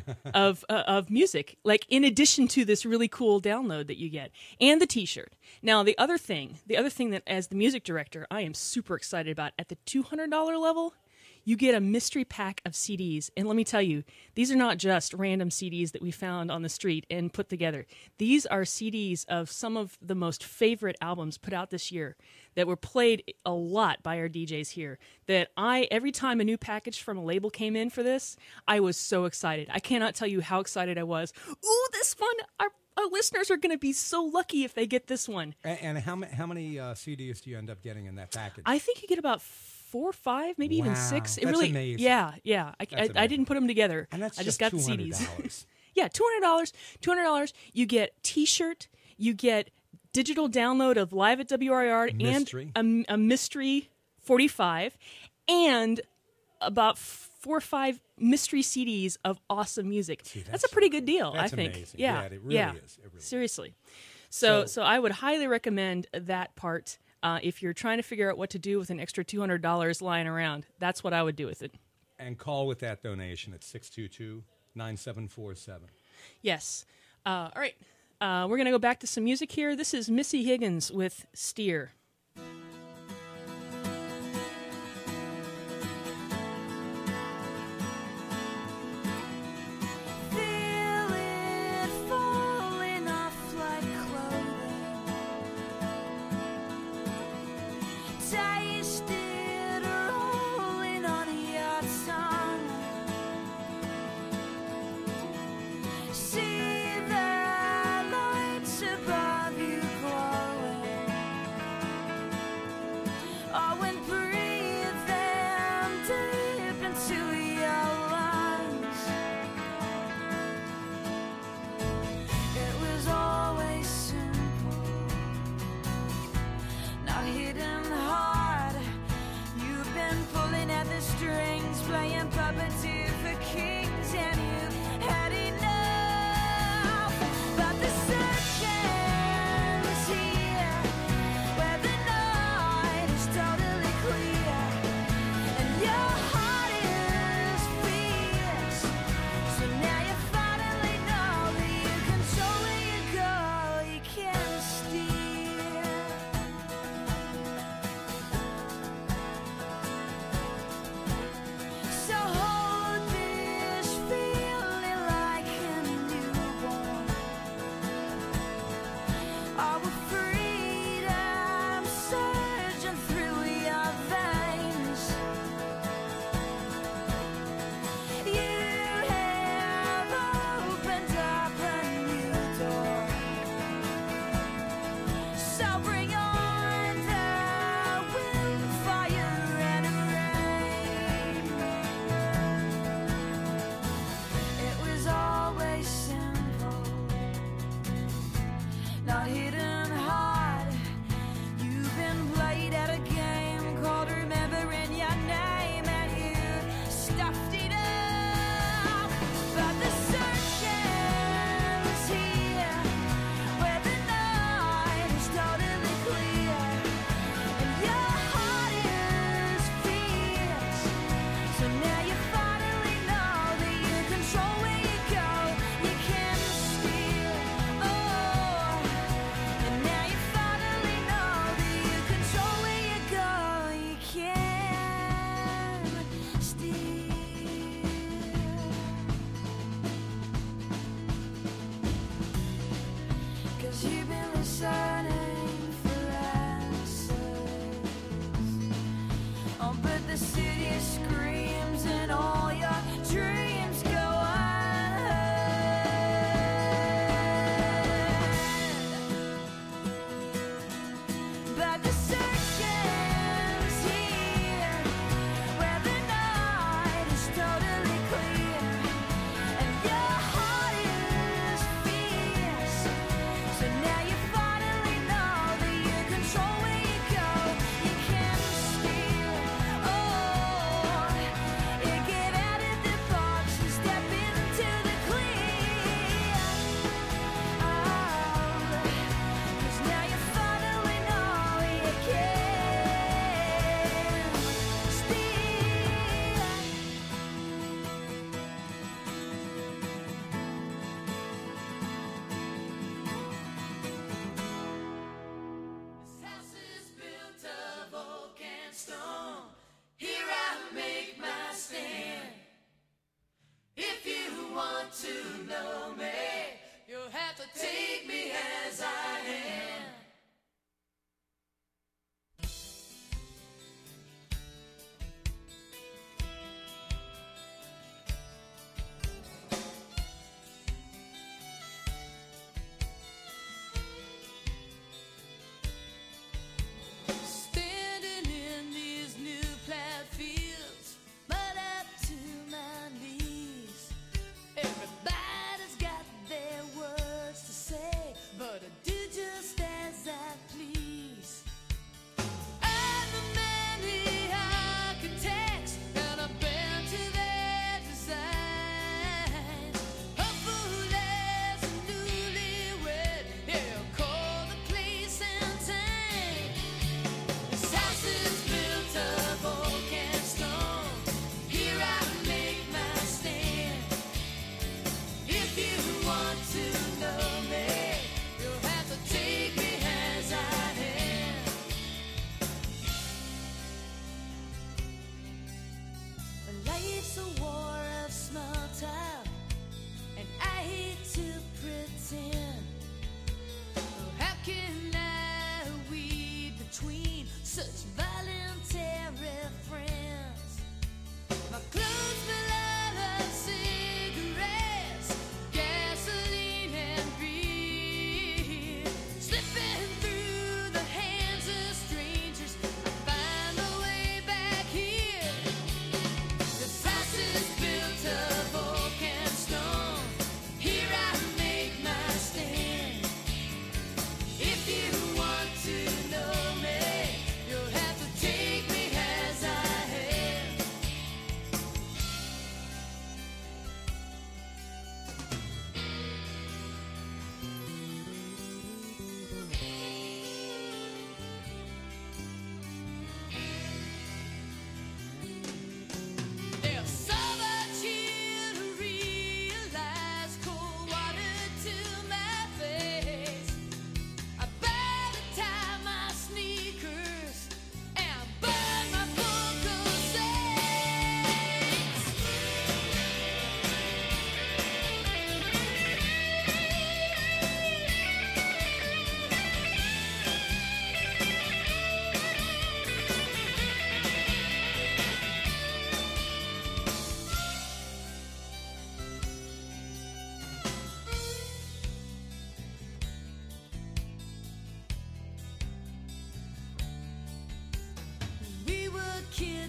of music, like in addition to this really cool download that you get, and the T-shirt. Now, the other thing that as the music director I am super excited about, at the $200 level, you get a mystery pack of CDs. And let me tell you, these are not just random CDs that we found on the street and put together. These are CDs of some of the most favorite albums put out this year that were played a lot by our DJs here. That every time a new package from a label came in for this, I was so excited. I cannot tell you how excited I was. Ooh, this one, our listeners are going to be so lucky if they get this one. And how many CDs do you end up getting in that package? I think you get about 4 or 5, maybe even 6. It that's really, amazing. Yeah. I didn't put them together. And that's I just got the $200. CDs. Yeah, $200. You get T-shirt. You get digital download of Live at WRIR and a mystery 45, and about 4 or 5 mystery CDs of awesome music. See, that's a pretty good deal, that's I think. Amazing. Yeah, it really is. It really seriously. So I would highly recommend that part. If you're trying to figure out what to do with an extra $200 lying around, that's what I would do with it. And call with that donation at 622-9747. Yes. All right. We're going to go back to some music here. This is Missy Higgins with Steer. Kings and you've had enough, but the searching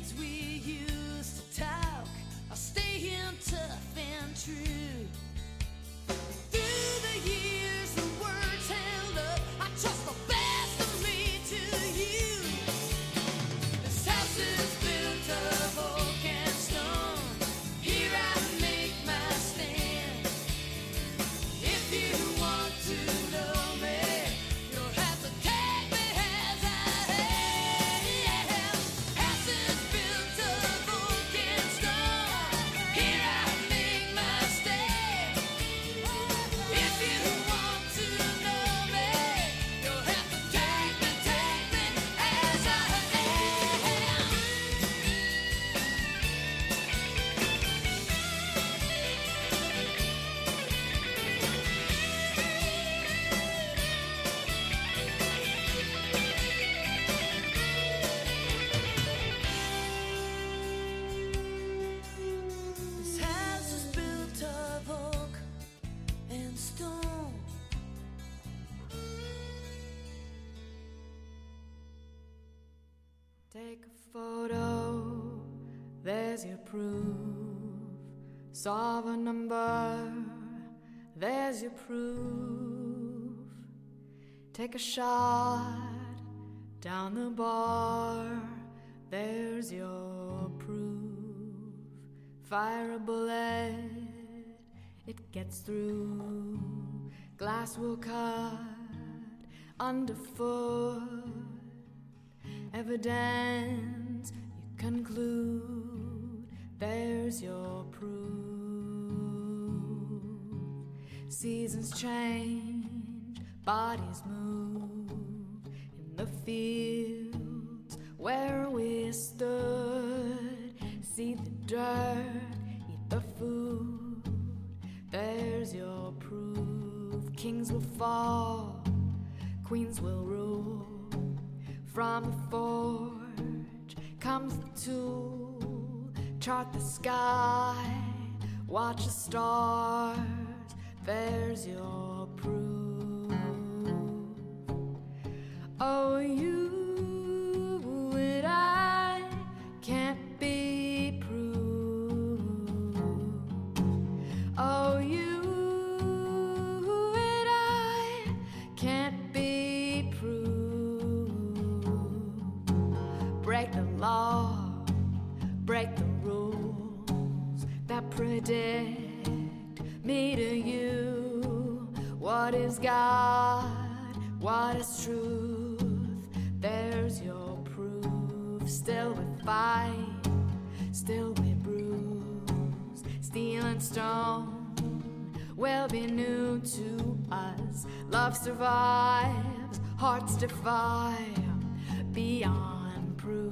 days we used to talk, I'll stay here tough and true. Through the years, the words held up. I trust the best of me to you. This house is built of oak and stone. Here I make my stand. If you want to know me, you'll have to take me as I am. House is built of oak and stone. Here I make my stand. If you want to know me, you'll have to take me as I am. This house is built of oak and stone. Take a photo, there's your proof. Solve a number, there's your proof. Take a shot down the bar, there's your proof. Fire a bullet, it gets through. Glass will cut underfoot. Evidence, you conclude, there's your proof. Seasons change, bodies move. In the fields where we stood, see the dirt, eat the food, there's your proof. Kings will fall, queens will rule. From the forge comes the tool. Chart the sky, watch the stars, there's your proof. Oh, you and I can't be proved. Oh, you and I can't be proved. Break the law, break the rules that predict me to you. What is God? What is truth? There's your proof. Still we fight, still we bruise. Steel and stone will be new to us. Love survives, hearts defy beyond proof.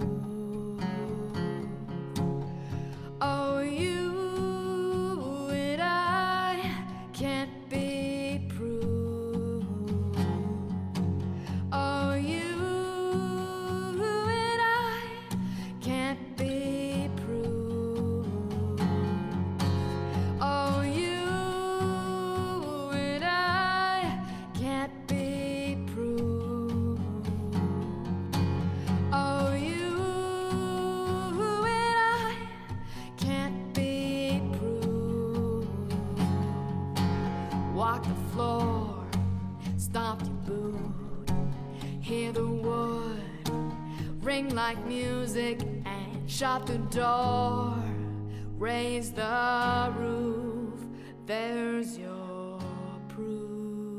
Oh, you and I can't be proved. Oh, you and I can't be proved. Oh, you and I can't be proved. Oh, you and I can't be proved. Walk the floor, stomp your boot, hear the wood ring like music, and shut the door, raise the roof, there's your proof.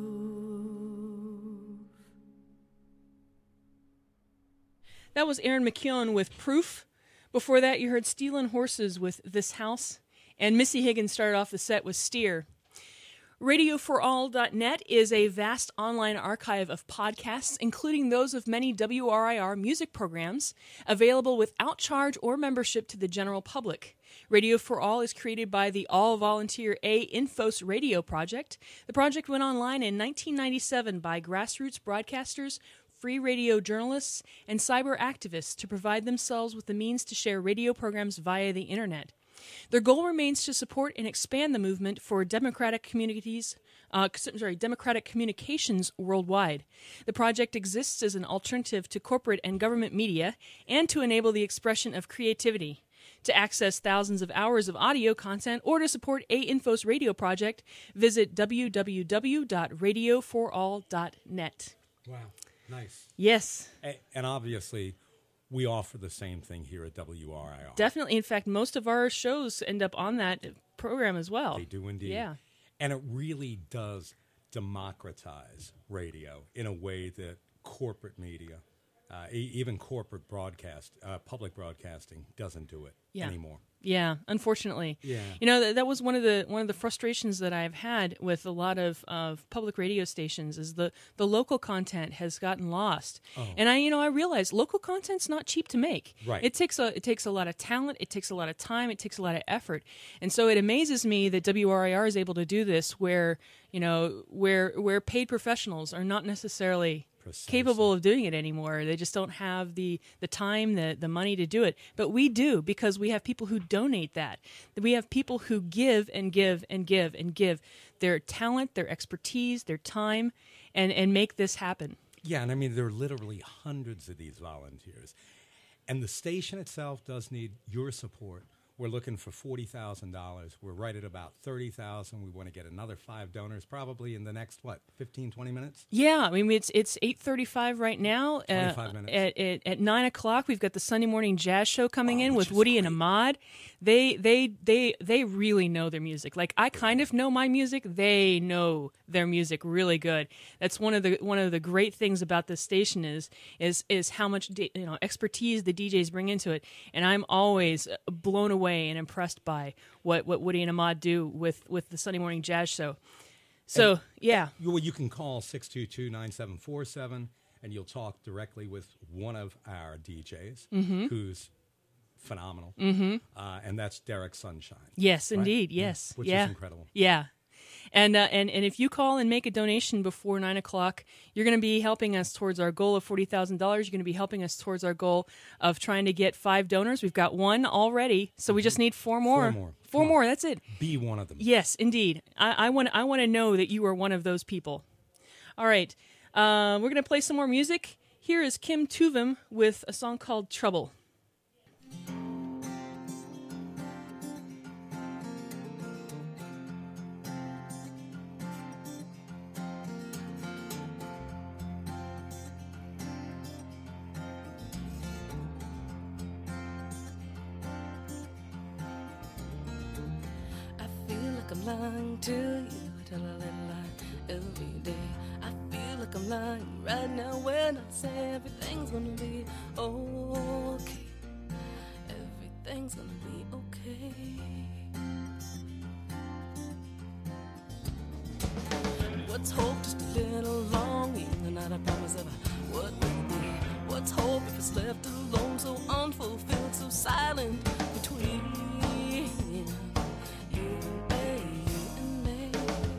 That was Aaron McKeown with Proof. Before that, you heard Stealin' Horses with This House. And Missy Higgins started off the set with Steer. RadioForAll.net is a vast online archive of podcasts, including those of many WRIR music programs, available without charge or membership to the general public. Radio for All is created by the all-volunteer A-Infos Radio Project. The project went online in 1997 by grassroots broadcasters, free radio journalists, and cyber activists to provide themselves with the means to share radio programs via the internet. Their goal remains to support and expand the movement for democratic communities Democratic Communications worldwide. The project exists as an alternative to corporate and government media and to enable the expression of creativity. To access thousands of hours of audio content or to support A-Info's radio project, visit www.radioforall.net. Wow, nice. Yes. And obviously, we offer the same thing here at WRIR. Definitely. In fact, most of our shows end up on that program as well. They do indeed. Yeah. And it really does democratize radio in a way that corporate media, even corporate broadcast, public broadcasting, doesn't do it anymore. Yeah, unfortunately. Yeah. You know, that was one of the frustrations that I've had with a lot of public radio stations is the local content has gotten lost. Oh. And I realize local content's not cheap to make. Right. It takes a lot of talent, it takes a lot of time, it takes a lot of effort. And so it amazes me that WRIR is able to do this where paid professionals are not necessarily capable of doing it anymore. They just don't have the time, the money to do it. But we do, because we have people who donate that. We have people who give and give and give and give their talent, their expertise, their time, and make this happen. Yeah, and I mean, there are literally hundreds of these volunteers. And the station itself does need your support. We're looking for $40,000. We're right at about $30,000. We want to get another 5 donors probably in the next, 15, 20 minutes? Yeah, I mean, it's 8:35 right now. 25 minutes. At 9 o'clock, we've got the Sunday morning jazz show coming in with Woody and Ahmad. They really know their music. Like, I kind of know my music. They know their music really good. That's one of the great things about this station is how much expertise the DJs bring into it. And I'm always blown away and impressed by what Woody and Ahmad do with the Sunday morning jazz show. So, yeah. Well, you can call 622-9747, and you'll talk directly with one of our DJs, who's phenomenal. And that's Derek Sunshine. Yes, right? indeed. Yes. Which is incredible. Yeah. And if you call and make a donation before 9 o'clock, you're going to be helping us towards our goal of $40,000. You're going to be helping us towards our goal of trying to get 5 donors. We've got 1 already, so we just need 4 more. 4 more. That's it. Be one of them. Yes, indeed. I want to know that you are one of those people. All right. We're going to play some more music. Here is Kim Tuvim with a song called Trouble. I'm lying to you, I tell a little lie every day. I feel like I'm lying right now when I say everything's gonna be okay. Everything's gonna be okay. What's hope? Just a little longing, and not a promise of what will be. What's hope if it's left alone, so unfulfilled, so silent between you and me.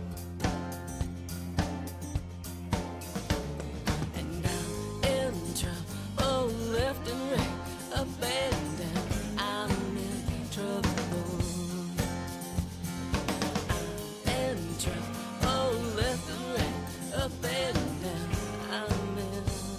And I'm in trouble, left and right, up and down. I'm in trouble. I'm in trouble, left and right, up and down. I'm in.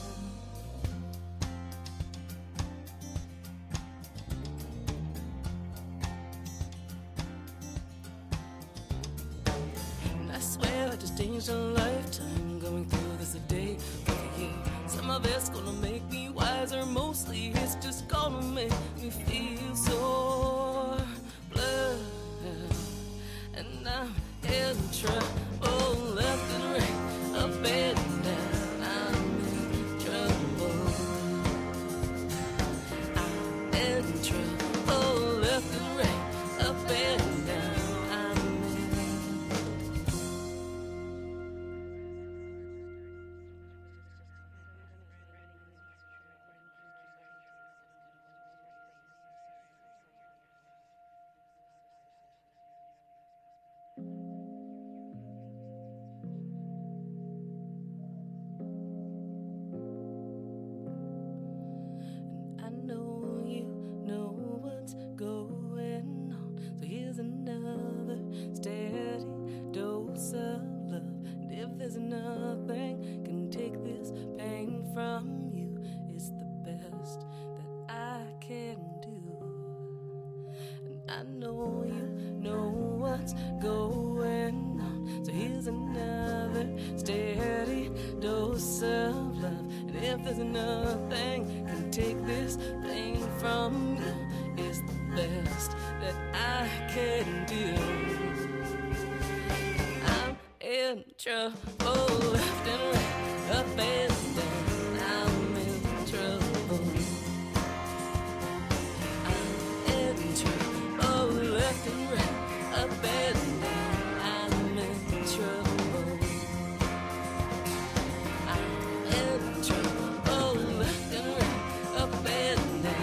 And I swear I just changed a lifetime going through this a day for you. Some of it's gonna make me wiser, mostly it's just gonna make me feel so blessed. And I'm in trouble, left and right, up and down. I'm in trouble. I'm in trouble, left and right, up and down. I'm in. I know you know what's going on. So here's another steady dose of love. And if there's nothing can take this pain from you, it's the best that I can do. I'm in trouble left and right, up and down. I'm in trouble. I'm in trouble left and right, up and down. I'm in trouble. I'm in trouble left and right, up and down.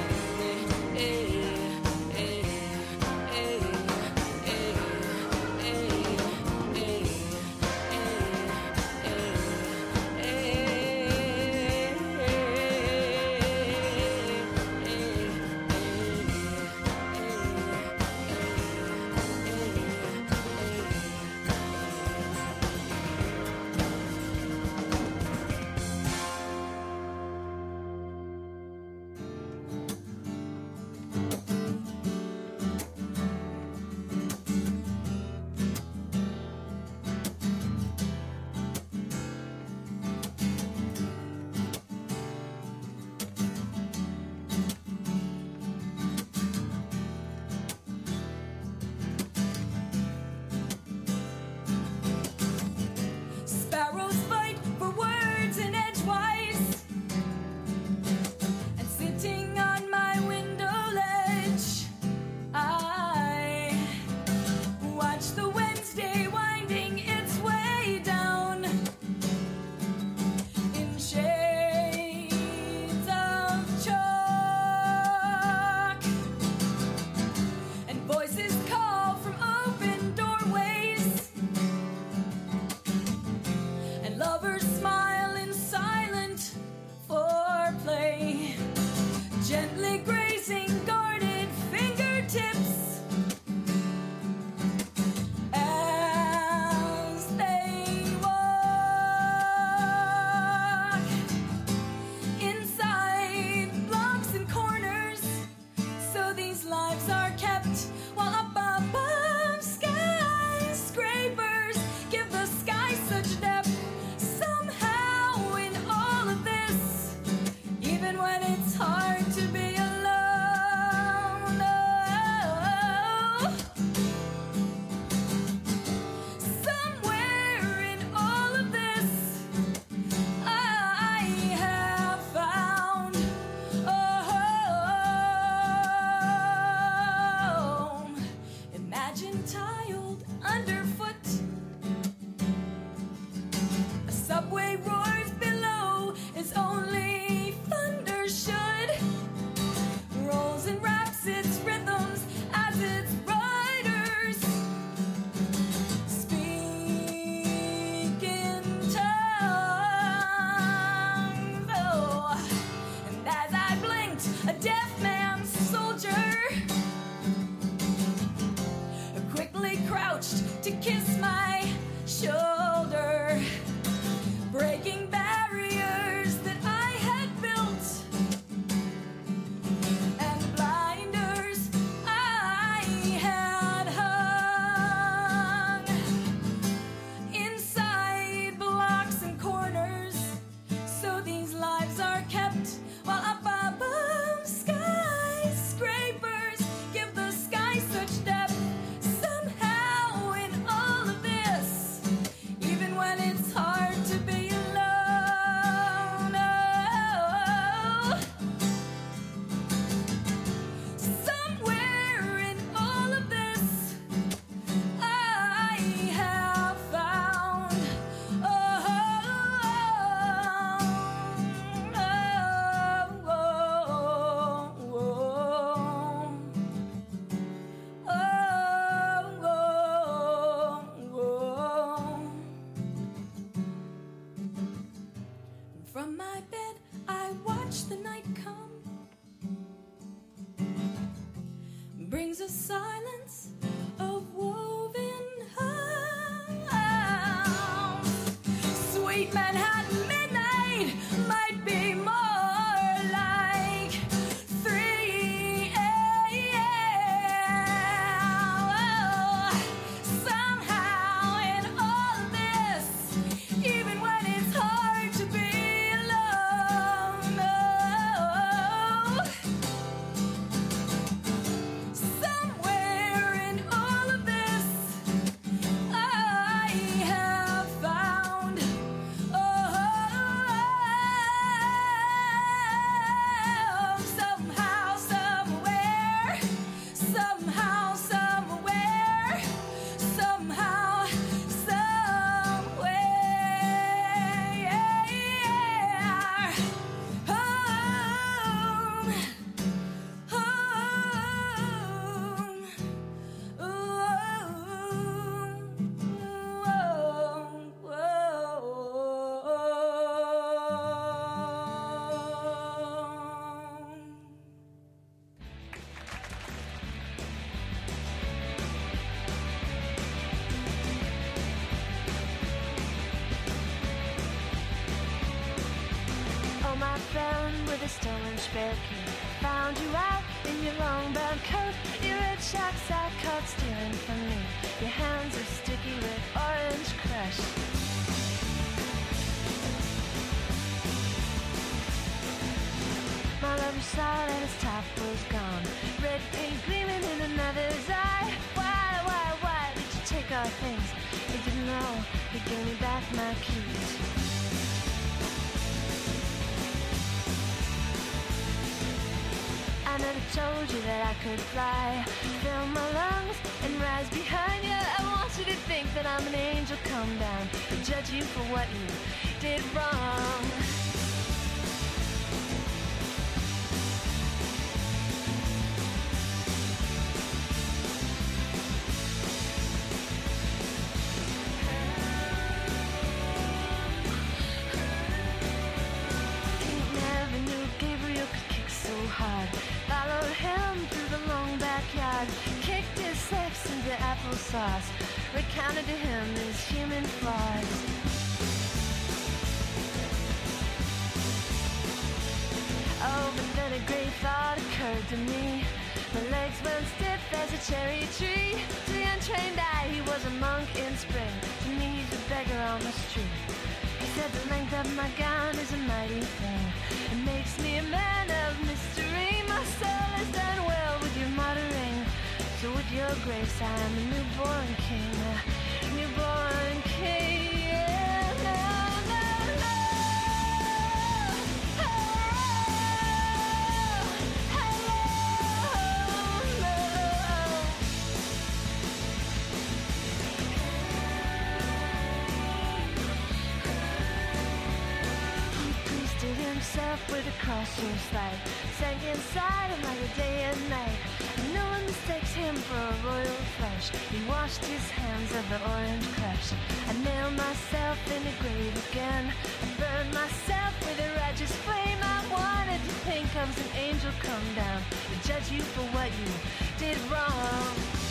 Sparrows fight for words in edgewise, and sitting on my window ledge, I watch the Wednesday winding its way down in shades of chalk, and voices call from open doorways, and lovers smile in silent foreplay, gently grazing guarded fingertips as they walk inside blocks and corners. So these lives are kept while up above skyscrapers give the sky such depth. Somehow in all of this, even when it's hard to be alone, oh, somewhere in all of this, I have found a home. Imagine tiled underfoot, a subway roars below as only thunder should, rolls and raps its rhythms as its riders speak in tongues. Oh, and as I blinked, a deaf man's soldier quickly crouched to kiss my shoulder, breaking barriers that I had built and blinders I had hung inside blocks and corners. So these lives are kept while up above skyscrapers give the sky such depth. Somehow in all of this, even when it's hard to be alone, oh, somewhere in all of this, I have found a From my bed, I watch the night come, brings a silence of woven house. Sweet Manhattan midnight might be more like 3 a.m. found with a stolen spare key. Found you out in your long brown coat, your red socks I caught stealing from me. Your hands are sticky with orange crush. My lover saw that his top was gone, red paint gleaming in another's eye. Why did you take our things? He didn't know, he gave me back my keys. I never told you that I could fly, fill my lungs and rise behind you. I want you to think that I'm an angel come down to judge you for what you did wrong. Never knew Gabriel could kick so hard. Followed him through the long backyard, kicked his sex into applesauce, recounted to him his human flaws. Oh, but then a great thought occurred to me. My legs went stiff as a cherry tree. To the untrained eye, he was a monk in spring. To me, he's a beggar on the street. He said the length of my gown is a mighty thing. It makes me a man of mystery. My soul has done well with your muttering. So with your grace, I am a newborn king. A newborn king. Yeah, no. Himself with a crossroads light, sank inside him like a day and night. And no one mistakes him for a royal flush. He washed his hands of the orange crush. I nailed myself in the grave again. I burned myself with a righteous flame. I wanted to think I was an angel come down to judge you for what you did wrong.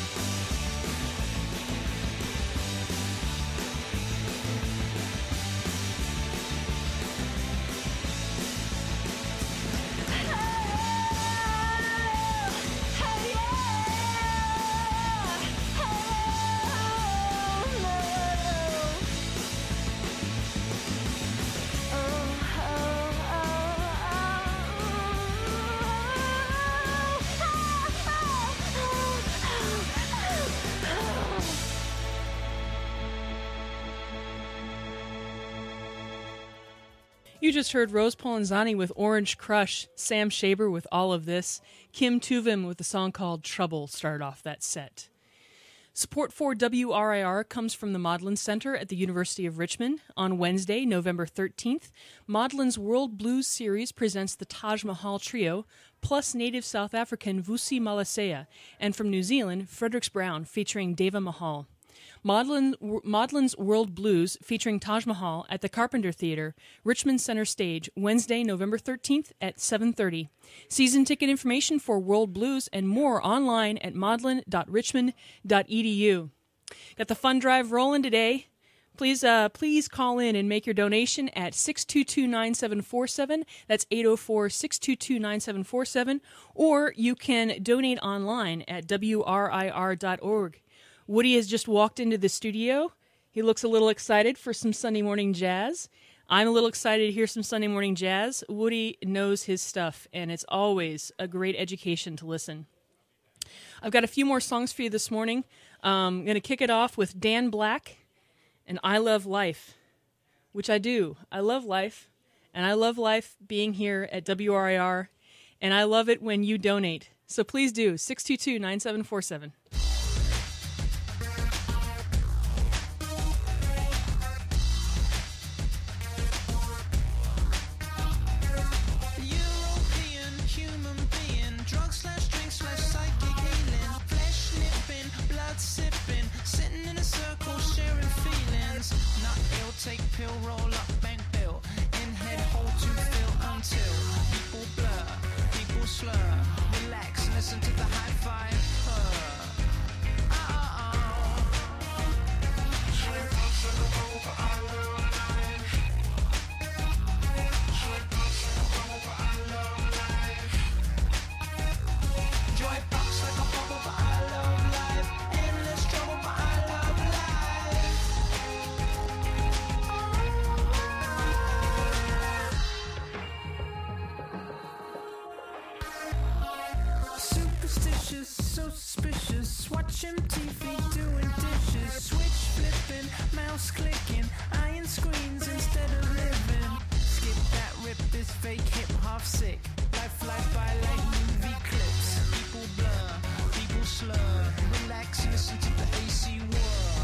You just heard Rose Polenzani with Orange Crush, Sam Shaber with All of This, Kim Tuvim with a song called Trouble started off that set. Support for WRIR comes from the Maudlin Center at the University of Richmond. On Wednesday, November 13th, Maudlin's World Blues Series presents the Taj Mahal Trio, plus native South African Vusi Malasea, and from New Zealand, Fredericks Brown, featuring Deva Mahal. Maudlin's World Blues, featuring Taj Mahal, at the Carpenter Theater, Richmond Center Stage, Wednesday, November 13th at 7:30. Season ticket information for World Blues and more online at maudlin.richmond.edu. Got the fund drive rolling today. Please call in and make your donation at 622-9747. That's 804-622-9747. Or you can donate online at wrir.org. Woody has just walked into the studio. He looks a little excited for some Sunday morning jazz. I'm a little excited to hear some Sunday morning jazz. Woody knows his stuff, and it's always a great education to listen. I've got a few more songs for you this morning. I'm going to kick it off with Dan Black and I Love Life, which I do. I love life, and I love life being here at WRIR, and I love it when you donate. So please do, 622-9747. Take pill, roll up, bank bill. In head, hold to fill until people blur, people slur. Relax and listen to the high five. superstitious, so suspicious. Watching TV, doing dishes, switch flipping, mouse clicking, iron screens instead of living. Skip that, rip this fake hip hop sick. Life fly by like movie clips. People blur, people slur. Relax and listen to the AC whir.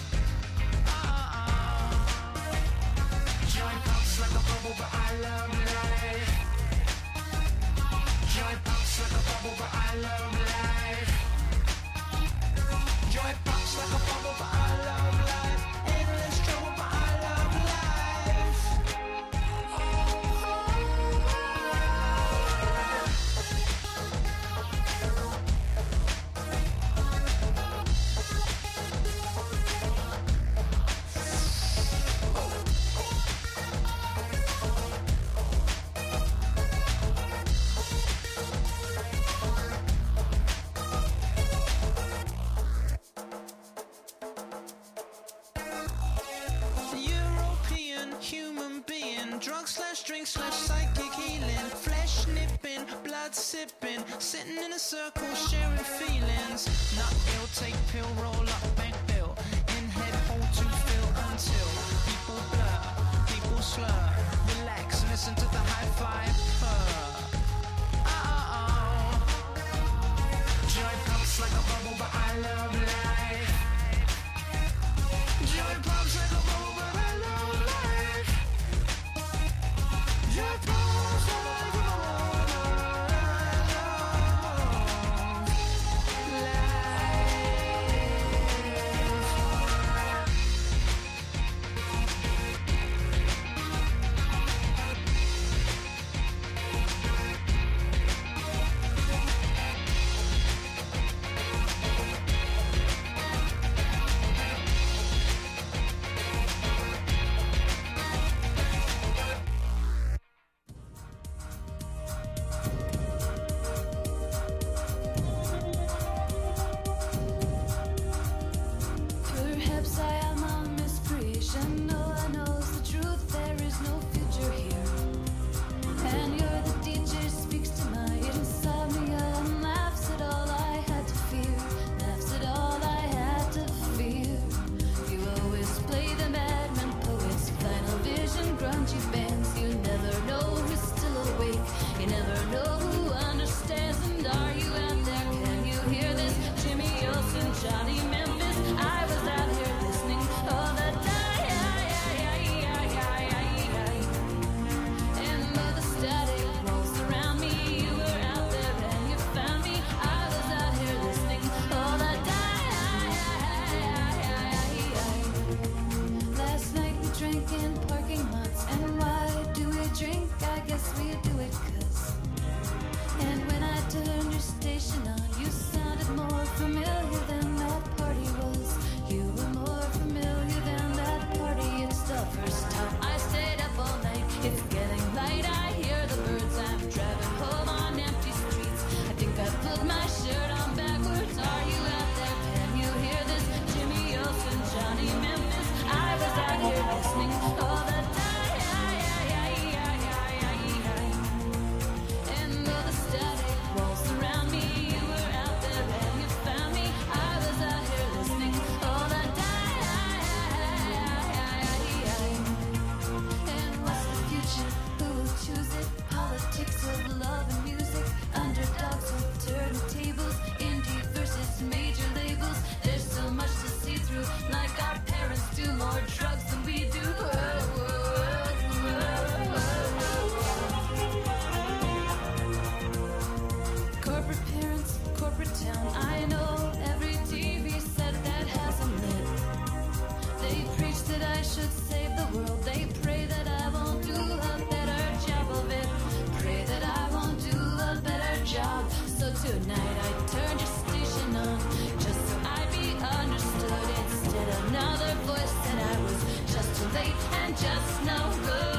Joy pops like a bubble, but I love life. Joy pops like a bubble, but I love life. Joy pops like a bubble, but I love life. Endless trouble, but I love life. Drugs/drink/psychic healing, flesh nipping, blood sipping, sitting in a circle sharing feelings. Not ill, take pill, roll up, bank bill, in head hole to fill until people blur, people slur. Relax, listen to the high five purr. Joy pumps like a bubble, but I love life. Joy pumps like a bubble, but I love life. Joy pumps like a bubble, but I love Perhaps I am a miscreation. No one knows the truth. There is no future here. And you're the DJ speaks to my insomnia and laughs at all I had to fear. Laughs at all I had to fear. You always play the madman poets, final vision, grungy bands. You never know who's still awake. You never know who understands. And are you out there? Can you hear this? Jimmy Olsen, Johnny Memphis. I was out here listening all the time. And though the static rolls around me, you were out there and you found me. I was out here listening all the time. Last night we drank in parking lots. And why do we drink? I guess we do it 'cause. And when I turned your station on, you sounded more familiar than that party was. You were more familiar than that party. It's the first time I stayed up all night. It's getting light, I hear the birds. I'm driving home on empty streets. I think I put my shirt on backwards. Are you out there? Can you hear this? Jimmy Olsen, Johnny Memphis. I was out here listening all the time. And though the static rolls around me, you were out there and you found me. I was out here listening all the time. And what's the future? Who will choose it? Politics of love and music. Underdogs will turn tables. Indie versus major labels. There's so much to see through. Like our parents do more drugs than we do. Corporate parents, corporate town. I know every TV set that has them lit. They preach that I should save the world. They pray that I won't do a better job of it. Pray that I won't do a better job. So tonight I turned your station on, just so I'd be understood. Instead another voice said I was just too late and just no good.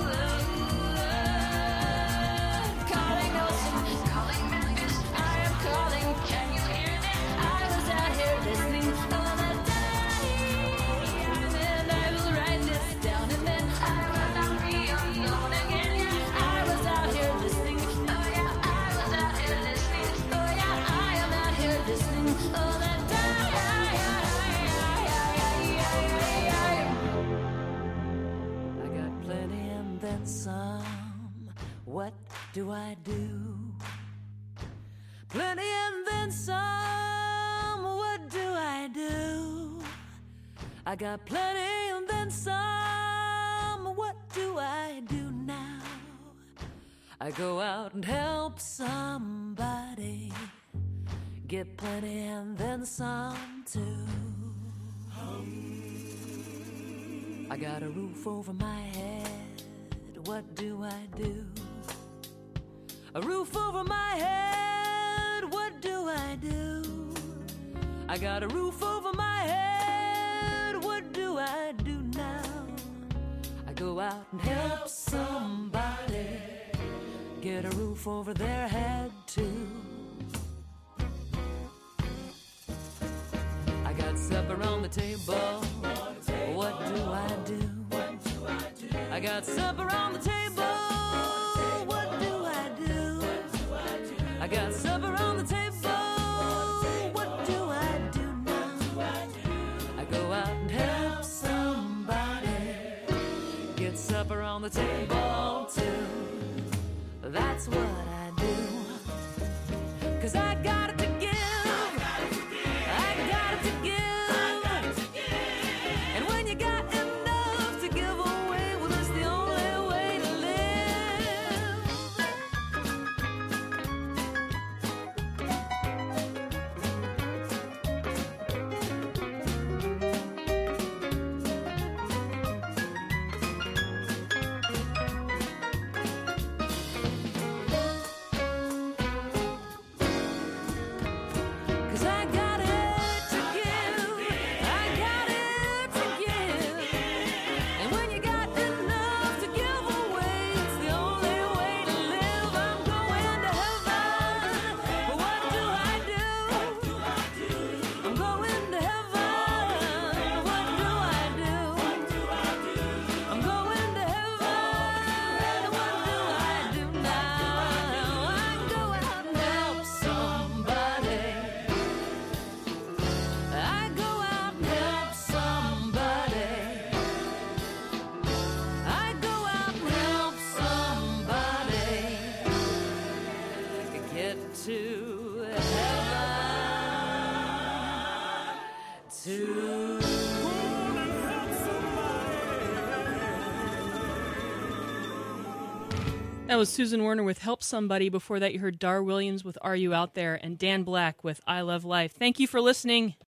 Calling Ocean, calling Memphis. I am calling. Can you hear this? I was out here listening all the time. And I was right I do? Plenty and then some. What do I do? I got plenty and then some. What do I do now? I go out and help somebody get plenty and then some too. I got a roof over my head. What do I do? A roof over my head. What do I do? I got a roof over my head. What do I do now? I go out and help somebody get a roof over their head too. I got supper on the table. What do I do? I got supper on the table. What do I do? I got supper on the table. What do I do now? I go out and help somebody get supper on the table too. That's what I do. 'Cause I got it to give. I got it to give. And when you got enough to give away, well, that's the only way to live. That was Susan Werner with Help Somebody. Before that, you heard Dar Williams with Are You Out There? And Dan Black with I Love Life. Thank you for listening.